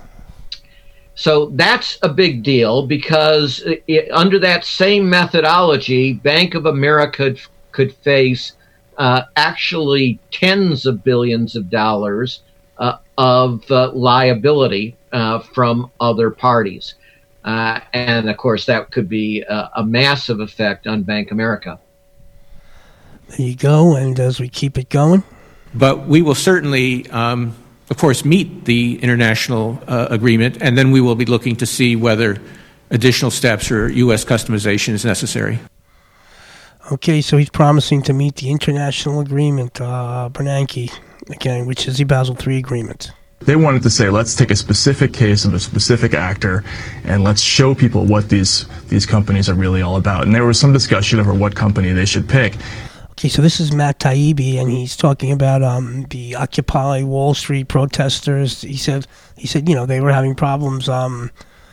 Speaker 11: So that's a big deal because it, under that same methodology, Bank of America could, could face uh, actually tens of billions of dollars uh, of uh, liability uh, from other parties. Uh, and, of course, that could be a, a massive effect on Bank of America.
Speaker 1: There you go. And as we keep it going.
Speaker 5: But we will certainly... Um of course, meet the international uh, agreement, and then we will be looking to see whether additional steps or U S customization is necessary.
Speaker 1: Okay, so he's promising to meet the international agreement, uh, Bernanke, again, which is the Basel three agreement.
Speaker 6: They wanted to say, let's take a specific case of a specific actor and let's show people what these, these companies are really all about. And there was some discussion over what company they should pick.
Speaker 1: Okay, so this is Matt Taibbi, and he's talking about um, the Occupy Wall Street protesters. He said, he said, you know, they were having problems um,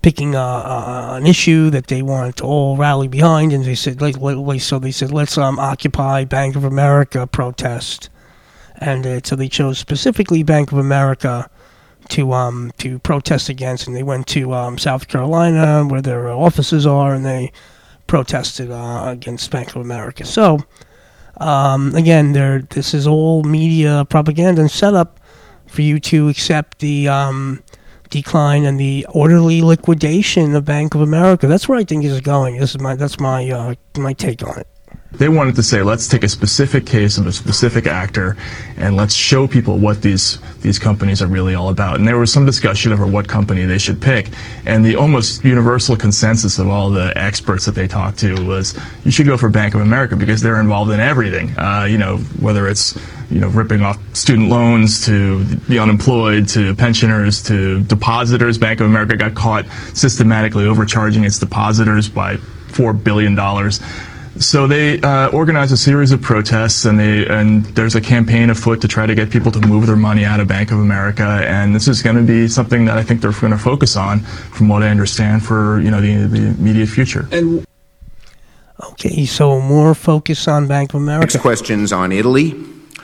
Speaker 1: picking a, a, an issue that they wanted to all rally behind, and they said, like, so they said, let's um, occupy Bank of America protest, and uh, so they chose specifically Bank of America to um to protest against, and they went to um, South Carolina where their offices are, and they protested uh, against Bank of America. So um, again, there this is all media propaganda and setup for you to accept the um, decline and the orderly liquidation of Bank of America. That's where I think this is going. This is my that's my uh, my take on it.
Speaker 6: They wanted to say, let's take a specific case of a specific actor and let's show people what these these companies are really all about. And there was some discussion over what company they should pick. And the almost universal consensus of all the experts that they talked to was, you should go for Bank of America because they're involved in everything. Uh, you know, whether it's, you know, ripping off student loans to the unemployed to pensioners to depositors. Bank of America got caught systematically overcharging its depositors by four billion dollars. So they uh, organized a series of protests, and they and there's a campaign afoot to try to get people to move their money out of Bank of America. And this is going to be something that I think they're going to focus on, from what I understand, for you know the the immediate future.
Speaker 1: And okay, so more focus on Bank of America.
Speaker 12: Next question's on Italy.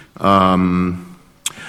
Speaker 12: Um,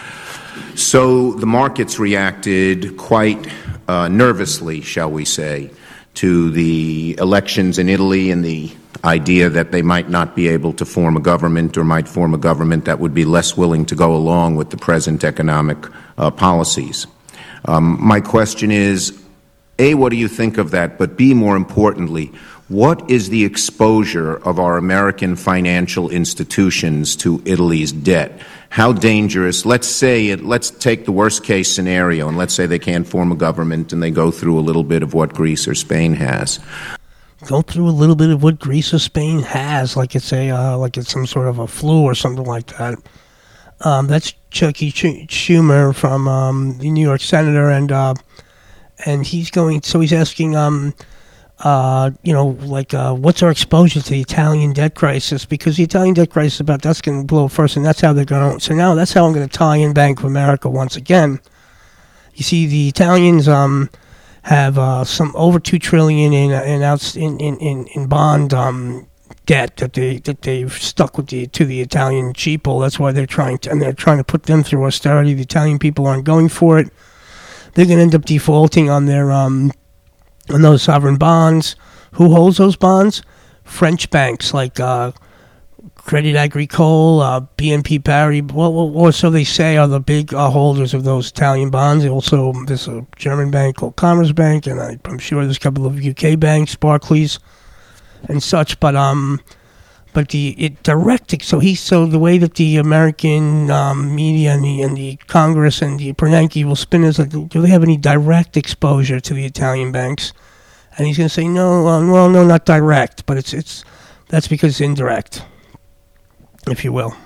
Speaker 12: so the markets reacted quite uh, nervously, shall we say, to the elections in Italy and the idea that they might not be able to form a government or might form a government that would be less willing to go along with the present economic uh, policies. Um, my question is, A, what do you think of that? But B, more importantly, what is the exposure of our American financial institutions to Italy's debt? How dangerous, let's say, it, let's take the worst case scenario, and let's say they can't form a government and they go through a little bit of what Greece or Spain has.
Speaker 1: Go through a little bit of what Greece or Spain has, like it's a uh, like it's some sort of a flu or something like that. Um, that's Chucky Schumer from um, the New York senator, and uh, and he's going. So he's asking, um, uh, you know, like uh, what's our exposure to the Italian debt crisis? Because the Italian debt crisis is about that's going to blow first, and that's how they're going. So now that's how I'm going to tie in Bank of America once again. You see, the Italians. Um, have uh, some over two trillion in in outs in in, in, in bond um, debt that they that they've stuck with the to the Italian people. That's why they're trying to and they're trying to put them through austerity. The Italian people aren't going for it. They're going to end up defaulting on their um on those sovereign bonds. Who holds those bonds? French banks like uh, Crédit Agricole, uh, B N P Paribas, well, or so they say, are the big uh, holders of those Italian bonds. Also, there's a German bank called Commerzbank, and I, I'm sure there's a couple of U K banks, Barclays, and such. But um, but the it direct so he so the way that the American um, media and the and the Congress and the Bernanke will spin is like, do they have any direct exposure to the Italian banks? And he's going to say no, uh, well, no, not direct, but it's it's that's because it's indirect, if you will.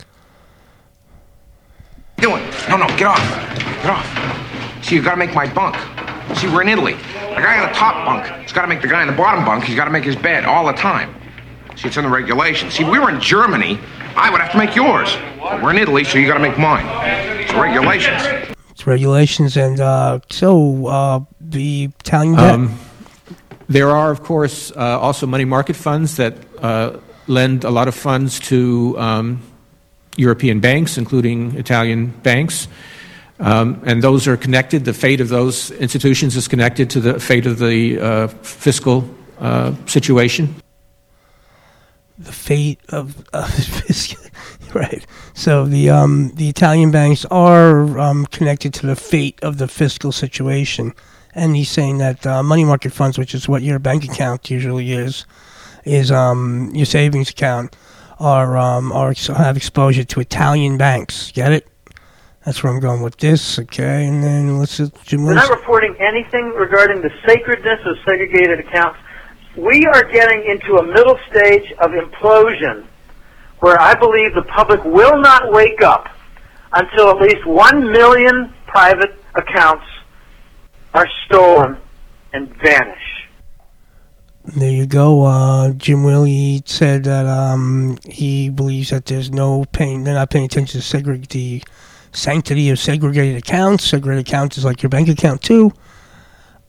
Speaker 13: Doing? No, no, get off. Get off. See, you gotta make my bunk. See, we're in Italy. The guy on the top bunk, he's gotta make the guy in the bottom bunk, he's gotta make his bed all the time. See, it's in the regulations. See, we were in Germany, I would have to make yours. But we're in Italy, so you gotta make mine. It's regulations.
Speaker 1: It's regulations, and uh, so uh, the Italian debt.
Speaker 5: Um, there are, of course, uh, also money market funds that uh, lend a lot of funds to um, European banks, including Italian banks. Um, and those are connected. The fate of those institutions is connected to the fate of the uh, fiscal uh, situation.
Speaker 1: The fate of uh, fiscal, right? So the um, the Italian banks are um, connected to the fate of the fiscal situation, and he's saying that uh, money market funds, which is what your bank account usually is, is um, your savings account, are um, are have exposure to Italian banks. Get it? That's where I'm going with this, okay? And then let's just... Jim,
Speaker 14: We're not reporting anything regarding the sacredness of segregated accounts. We are getting into a middle stage of implosion where I believe the public will not wake up until at least one million private accounts are stolen and vanish.
Speaker 1: There you go. Uh, Jim Willie said that um, he believes that there's no paying, they're not paying attention to segregate the sanctity of segregated accounts. Segregated accounts is like your bank account too.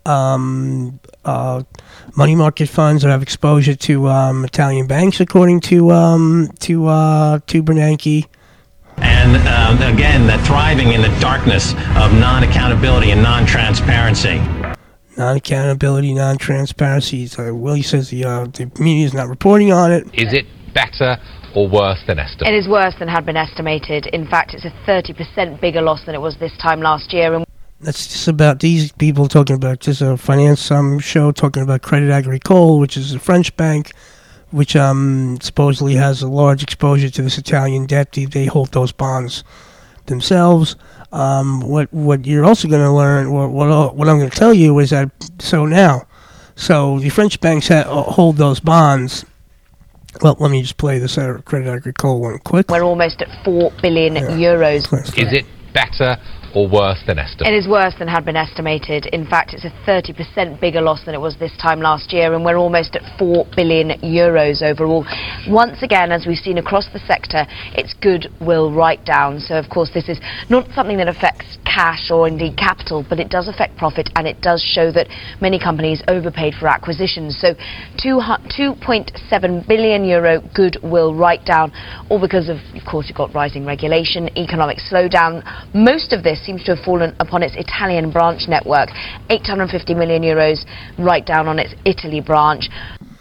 Speaker 1: um, uh, money market funds that have exposure to um, Italian banks, according to um, to uh, to Bernanke.
Speaker 10: And um, again, they're thriving in the darkness of non-accountability and non-transparency.
Speaker 1: Non-accountability, non-transparency. So Willie says the uh, the media is not reporting on it.
Speaker 15: Is it better or worse than estimated?
Speaker 7: It is worse than had been estimated. In fact, it's a thirty percent bigger loss than it was this time last year. And
Speaker 1: that's just about these people talking about just a finance um, show talking about Crédit Agricole, which is a French bank, which um, supposedly has a large exposure to this Italian debt. They, they hold those bonds themselves. Um, what what you're also going to learn, what what, what I'm going to tell you is that so now, so the French banks ha- hold those bonds. Well, let me just play this uh, Crédit Agricole one quick.
Speaker 7: We're almost at four billion yeah. euros.
Speaker 15: Is it better or worse than estimated?
Speaker 7: It is worse than had been estimated. In fact, it's a thirty percent bigger loss than it was this time last year, and we're almost at four billion euros overall. Once again, as we've seen across the sector, it's goodwill write-down. So, of course, this is not something that affects cash or indeed capital, but it does affect profit, and it does show that many companies overpaid for acquisitions. So, two point seven billion euro goodwill write-down, all because of, of course, you've got rising regulation, economic slowdown. Most of this seems to have fallen upon its Italian branch network. eight hundred fifty million euros write down on its Italy branch.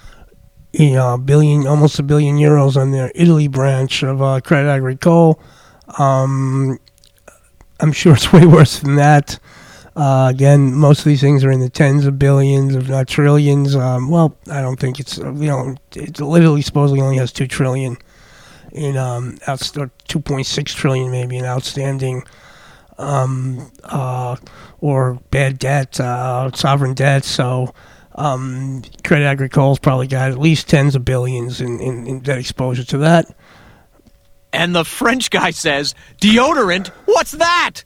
Speaker 1: You know, a billion, almost a billion euros on their Italy branch of uh, Crédit Agricole. Um, I'm sure it's way worse than that. Uh, again, most of these things are in the tens of billions, if not trillions. Um, well, I don't think it's, you know, it literally supposedly only has two trillion in, um, outst- two point six trillion maybe in outstanding Um, uh, or bad debt, uh, sovereign debt. So um, Crédit Agricole's probably got at least tens of billions in, in, in debt exposure to that.
Speaker 16: And the French guy says, deodorant, what's that?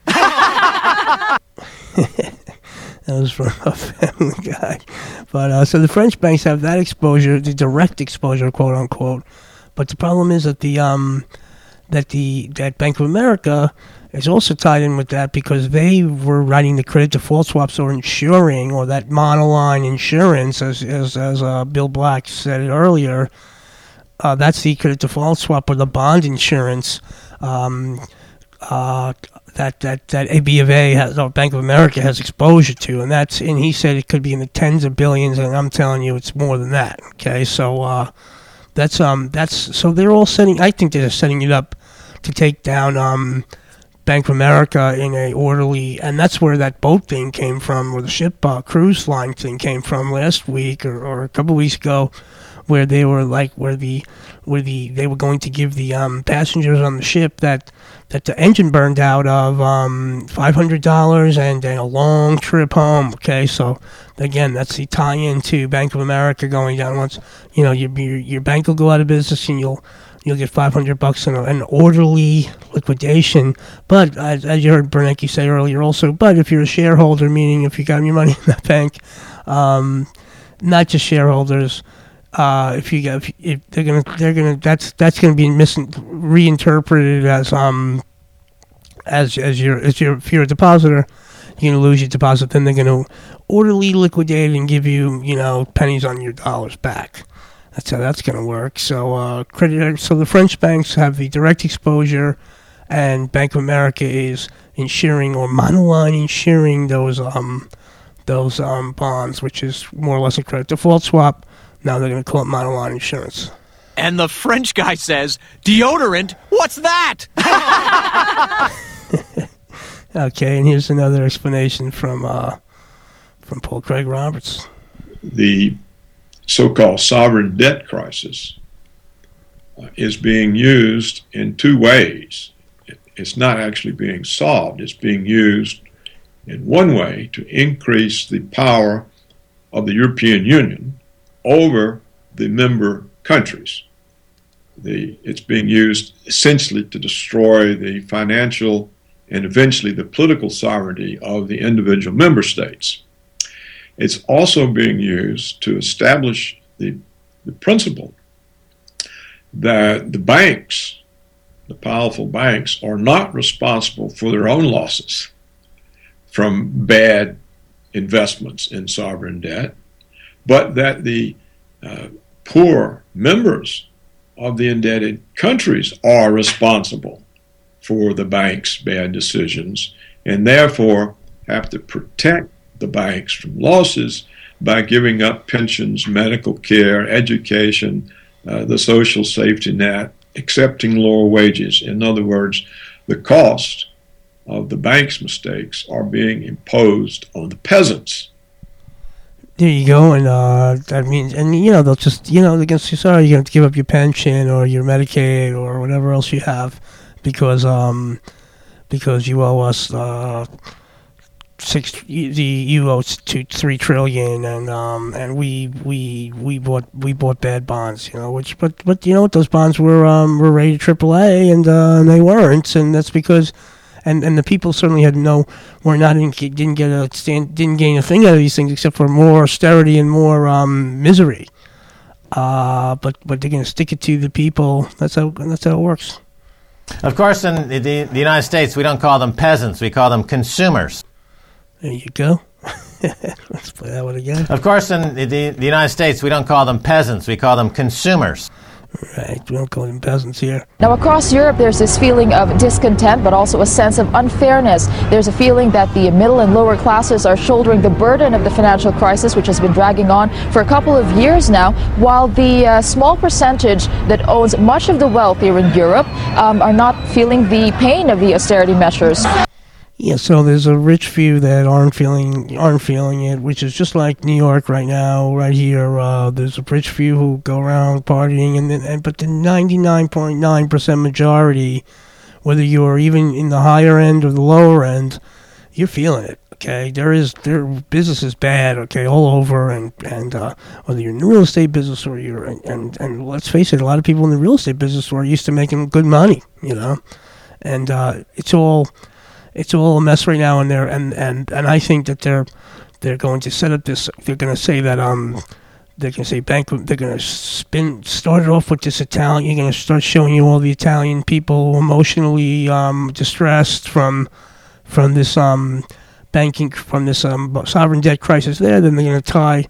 Speaker 1: That was from a Family Guy. But uh, so the French banks have that exposure, the direct exposure, quote unquote. But the problem is that the um, that the that Bank of America is also tied in with that because they were writing the credit default swaps or insuring, or that monoline insurance, as as, as uh, Bill Black said it earlier. Uh, that's the credit default swap or the bond insurance um, uh, that that that A B of A has, or Bank of America has exposure to, and that's and he said it could be in the tens of billions, and I'm telling you it's more than that. Okay, so uh, that's um that's so they're all setting. I think they're setting it up to take down um. Bank of America in a orderly, and that's where that boat thing came from, or the ship uh, cruise line thing came from last week or, or a couple of weeks ago, where they were like, where the, where the they were going to give the um, passengers on the ship that that the engine burned out of um, five hundred dollars and then a long trip home. Okay, so again, that's the tie-in to Bank of America going down. Once you know your your, your bank will go out of business and you'll. You'll get five hundred bucks in a, an orderly liquidation. But as, as you heard Bernanke say earlier, also, but if you're a shareholder, meaning if you got your money in that bank, um, not just shareholders, uh, if you get, if, if they're gonna, they're gonna, that's that's gonna be mis- reinterpreted as um, as as your as your if you're a depositor, you're gonna lose your deposit. Then they're gonna orderly liquidate and give you, you know, pennies on your dollars back. That's how that's going to work. So, uh, credit. So the French banks have the direct exposure, and Bank of America is insuring or monoline insuring those um those um bonds, which is more or less a credit default swap. Now they're going to call it monoline insurance.
Speaker 16: And the French guy says, deodorant, what's that?
Speaker 1: Okay, and here's another explanation from uh from Paul Craig Roberts.
Speaker 17: The so-called sovereign debt crisis uh, is being used in two ways. It, it's not actually being solved. It's being used in one way to increase the power of the European Union over the member countries. The, it's being used essentially to destroy the financial and eventually the political sovereignty of the individual member states. It's also being used to establish the, the principle that the banks, the powerful banks, are not responsible for their own losses from bad investments in sovereign debt, but that the uh, poor members of the indebted countries are responsible for the bank's bad decisions and therefore have to protect the banks from losses by giving up pensions, medical care, education, uh, the social safety net, accepting lower wages. In other words, the cost of the bank's mistakes are being imposed on the peasants.
Speaker 1: There you go, and uh, that means, and you know, they'll just, you know, they're going to say, sorry, you're going to give up your pension or your Medicaid or whatever else you have because um, because you owe us uh, six, the you owe two, three trillion, and um, and we we we bought we bought bad bonds, you know, which but but you know what, those bonds were um were rated triple A, and uh, and they weren't, and that's because. And and the people certainly had no, were not in, didn't get a stand, didn't gain a thing out of these things except for more austerity and more um, misery. Uh, but but they're going to stick it to the people. That's how that's how it works.
Speaker 18: Of course, in the, the United States, we don't call them peasants; we call them consumers.
Speaker 1: There you go. Let's play that one again.
Speaker 18: Of course, in the, the United States, we don't call them peasants; we call them consumers.
Speaker 1: Right, we don't call them peasants here.
Speaker 19: Now, across Europe, there's this feeling of discontent, but also a sense of unfairness. There's a feeling that the middle and lower classes are shouldering the burden of the financial crisis, which has been dragging on for a couple of years now, while the uh, small percentage that owns much of the wealth here in Europe um, are not feeling the pain of the austerity measures.
Speaker 1: Yeah, so there's a rich few that aren't feeling aren't feeling it, which is just like New York right now, right here. Uh, there's a rich few who go around partying, and then and but the ninety-nine point nine percent majority, whether you're even in the higher end or the lower end, you're feeling it. Okay, there is their business is bad. Okay, all over, and and uh, whether you're in the real estate business or you're and, and and let's face it, a lot of people in the real estate business are used to making good money, you know, and uh, it's all. It's all a mess right now, and they're and, and, and I think that they're they're going to set up this. They're going to say that um they're going to say bank. They're going to spin start it off with this Italian. You're going to start showing you all the Italian people emotionally um distressed from from this um banking from this um sovereign debt crisis. There, then they're going to tie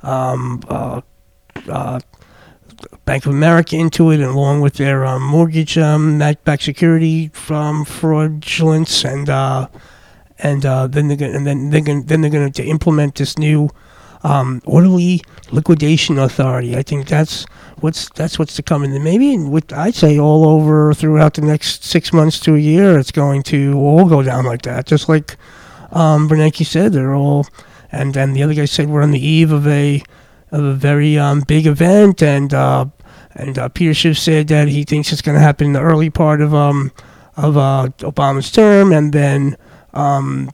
Speaker 1: um uh uh. Bank of America into it, and along with their um, mortgage um, backed security from fraudulence, and uh, and uh, then they're gonna, and then they're gonna, then they're going to implement this new um, orderly liquidation authority. I think that's what's that's what's to come, and maybe with I'd say all over throughout the next six months to a year, it's going to all go down like that. Just like um, Bernanke said, they're all, and then the other guy said we're on the eve of a. of a very um, big event, and uh, and uh, Peter Schiff said that he thinks it's going to happen in the early part of um of uh, Obama's term, and then um,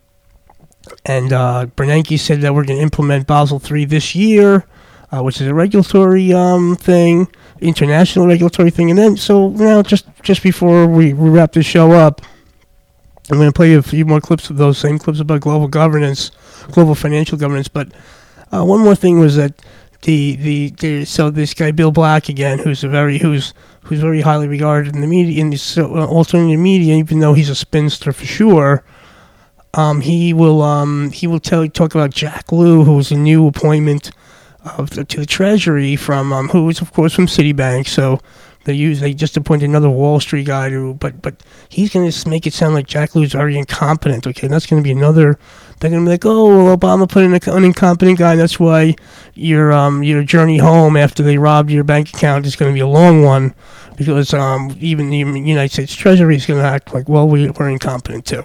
Speaker 1: and uh, Bernanke said that we're going to implement Basel three this year, uh, which is a regulatory um thing, international regulatory thing, and then so now just just before we, we wrap this show up, I'm going to play a few more clips of those same clips about global governance, global financial governance, but uh, one more thing was that. The, the the so this guy Bill Black again, who's a very who's who's very highly regarded in the media in the uh, alternative media, even though he's a spinster for sure. Um, he will um he will tell talk about Jack Lew, who's a new appointment of the, to the Treasury from um who is of course from Citibank. So they use they just appointed another Wall Street guy to, but but he's going to make it sound like Jack Lew's very incompetent. Okay, that's going to be another. They're going to be like, oh, well, Obama put in an incompetent guy. That's why your um your journey home after they robbed your bank account is going to be a long one, because um even the United States Treasury is going to act like, well, we, we're incompetent too.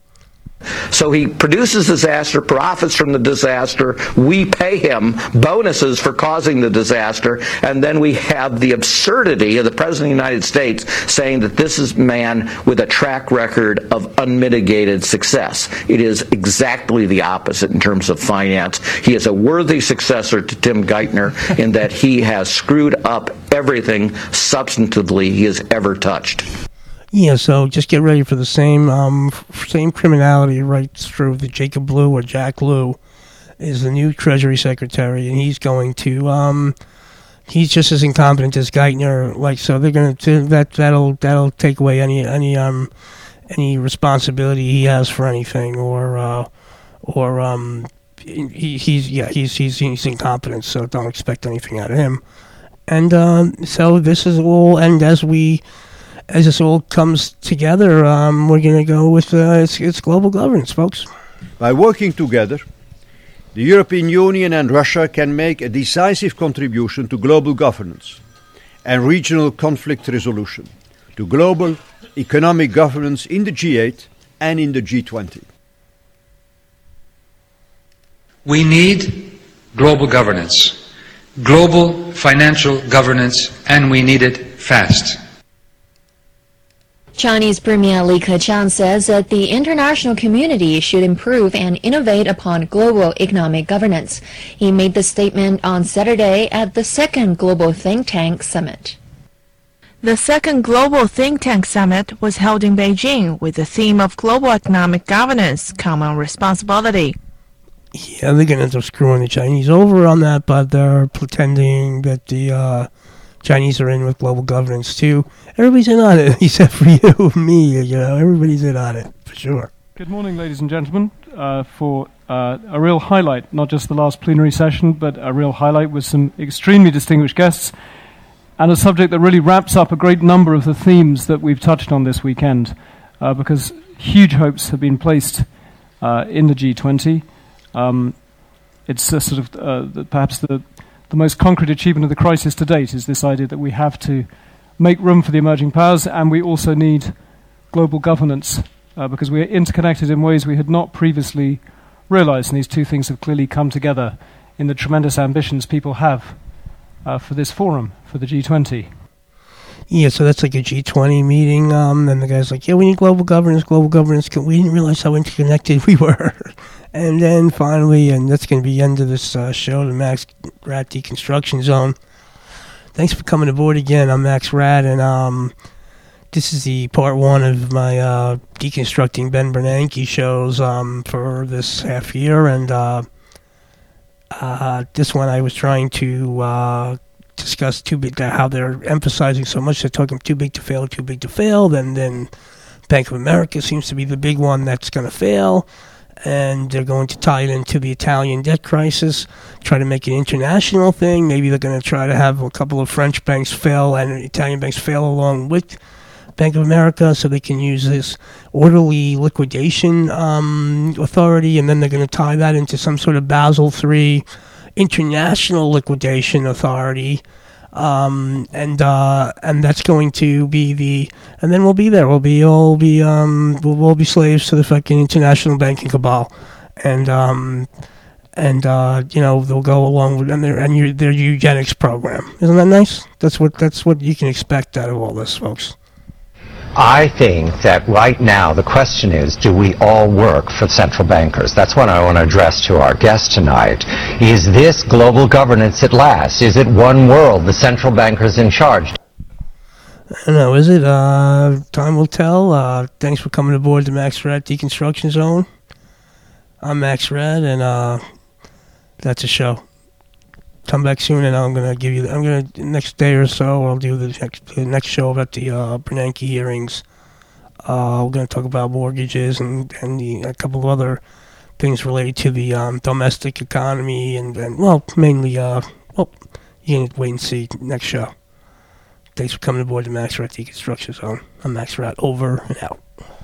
Speaker 20: So he produces disaster, profits from the disaster. We pay him bonuses for causing the disaster. And then we have the absurdity of the President of the United States saying that this is a man with a track record of unmitigated success. It is exactly the opposite in terms of finance. He is a worthy successor to Tim Geithner in that he has screwed up everything substantively he has ever touched.
Speaker 1: Yeah, so just get ready for the same um, same criminality right through. The Jacob Lew or Jack Lew is the new Treasury Secretary, and he's going to um, he's just as incompetent as Geithner. Like, so they're going to that that'll that'll take away any any um any responsibility he has for anything, or uh, or um he, he's yeah he's he's he's incompetent, so don't expect anything out of him. And um, so this is all, and as we as this all comes together, um, we're going to go with uh, it's, it's global governance, folks.
Speaker 2: By working together, the European Union and Russia can make a decisive contribution to global governance and regional conflict resolution, to global economic governance in the G eight and in the G twenty.
Speaker 21: We need global governance, global financial governance, and we need it fast.
Speaker 22: Chinese Premier Li Keqiang says that the international community should improve and innovate upon global economic governance. He made the statement on Saturday at the second Global Think Tank Summit.
Speaker 23: The second Global Think Tank Summit was held in Beijing with the theme of Global Economic Governance, Common Responsibility.
Speaker 1: Yeah, they're going to end up screwing the Chinese over on that, but they're pretending that the uh, Chinese are in with global governance too. Everybody's in on it, except for you, me, you know, everybody's in on it, for sure.
Speaker 24: Good morning, ladies and gentlemen, uh, for uh, a real highlight, not just the last plenary session, but a real highlight with some extremely distinguished guests, and a subject that really wraps up a great number of the themes that we've touched on this weekend, uh, because huge hopes have been placed uh, in the G twenty. Um, it's a sort of uh, the, perhaps the, the most concrete achievement of the crisis to date is this idea that we have to make room for the emerging powers, and we also need global governance uh, because we are interconnected in ways we had not previously realized, and these two things have clearly come together in the tremendous ambitions people have uh, for this forum, for the G twenty.
Speaker 1: Yeah, so that's like a G twenty meeting, um, and the guy's like, yeah, we need global governance, global governance. We didn't realize how interconnected we were. And then finally, and that's going to be the end of this uh, show, the Max Rat Deconstruction Zone. Thanks for coming aboard again. I'm Max Rat, and um, this is the part one of my uh, Deconstructing Ben Bernanke shows um, for this half year. And uh, uh, this one I was trying to uh, discuss too big, how they're emphasizing so much. They're talking too big to fail, too big to fail. Then, then Bank of America seems to be the big one that's going to fail. And they're going to tie it into the Italian debt crisis, try to make it an international thing. Maybe they're going to try to have a couple of French banks fail and Italian banks fail along with Bank of America so they can use this orderly liquidation um, authority, and then they're going to tie that into some sort of Basel three international liquidation authority. Um, and uh, and that's going to be the, and then we'll be there. We'll be all be um, we'll, we'll be slaves to the fucking international banking cabal, and um, and uh, you know they'll go along with and their and your, their eugenics program. Isn't that nice? That's what that's what you can expect out of all this, folks.
Speaker 25: I think that right now the question is, do we all work for central bankers? That's what I want to address to our guest tonight. Is this global governance at last? Is it one world, the central bankers in charge?
Speaker 1: I don't know, is it? Uh, time will tell. Uh, thanks for coming aboard the Max Rat Deconstruction Zone. I'm Max Rat, and uh, that's a show. Come back soon, and I'm gonna give you. I'm gonna next day or so. I'll do the next the next show about the uh, Bernanke hearings. Uh, we're gonna talk about mortgages and and the, a couple of other things related to the um, domestic economy and, and well, mainly. Uh, well, you can wait and see next show. Thanks for coming aboard the Max Rat Deconstruction Zone. I'm Max Rat. Over and out.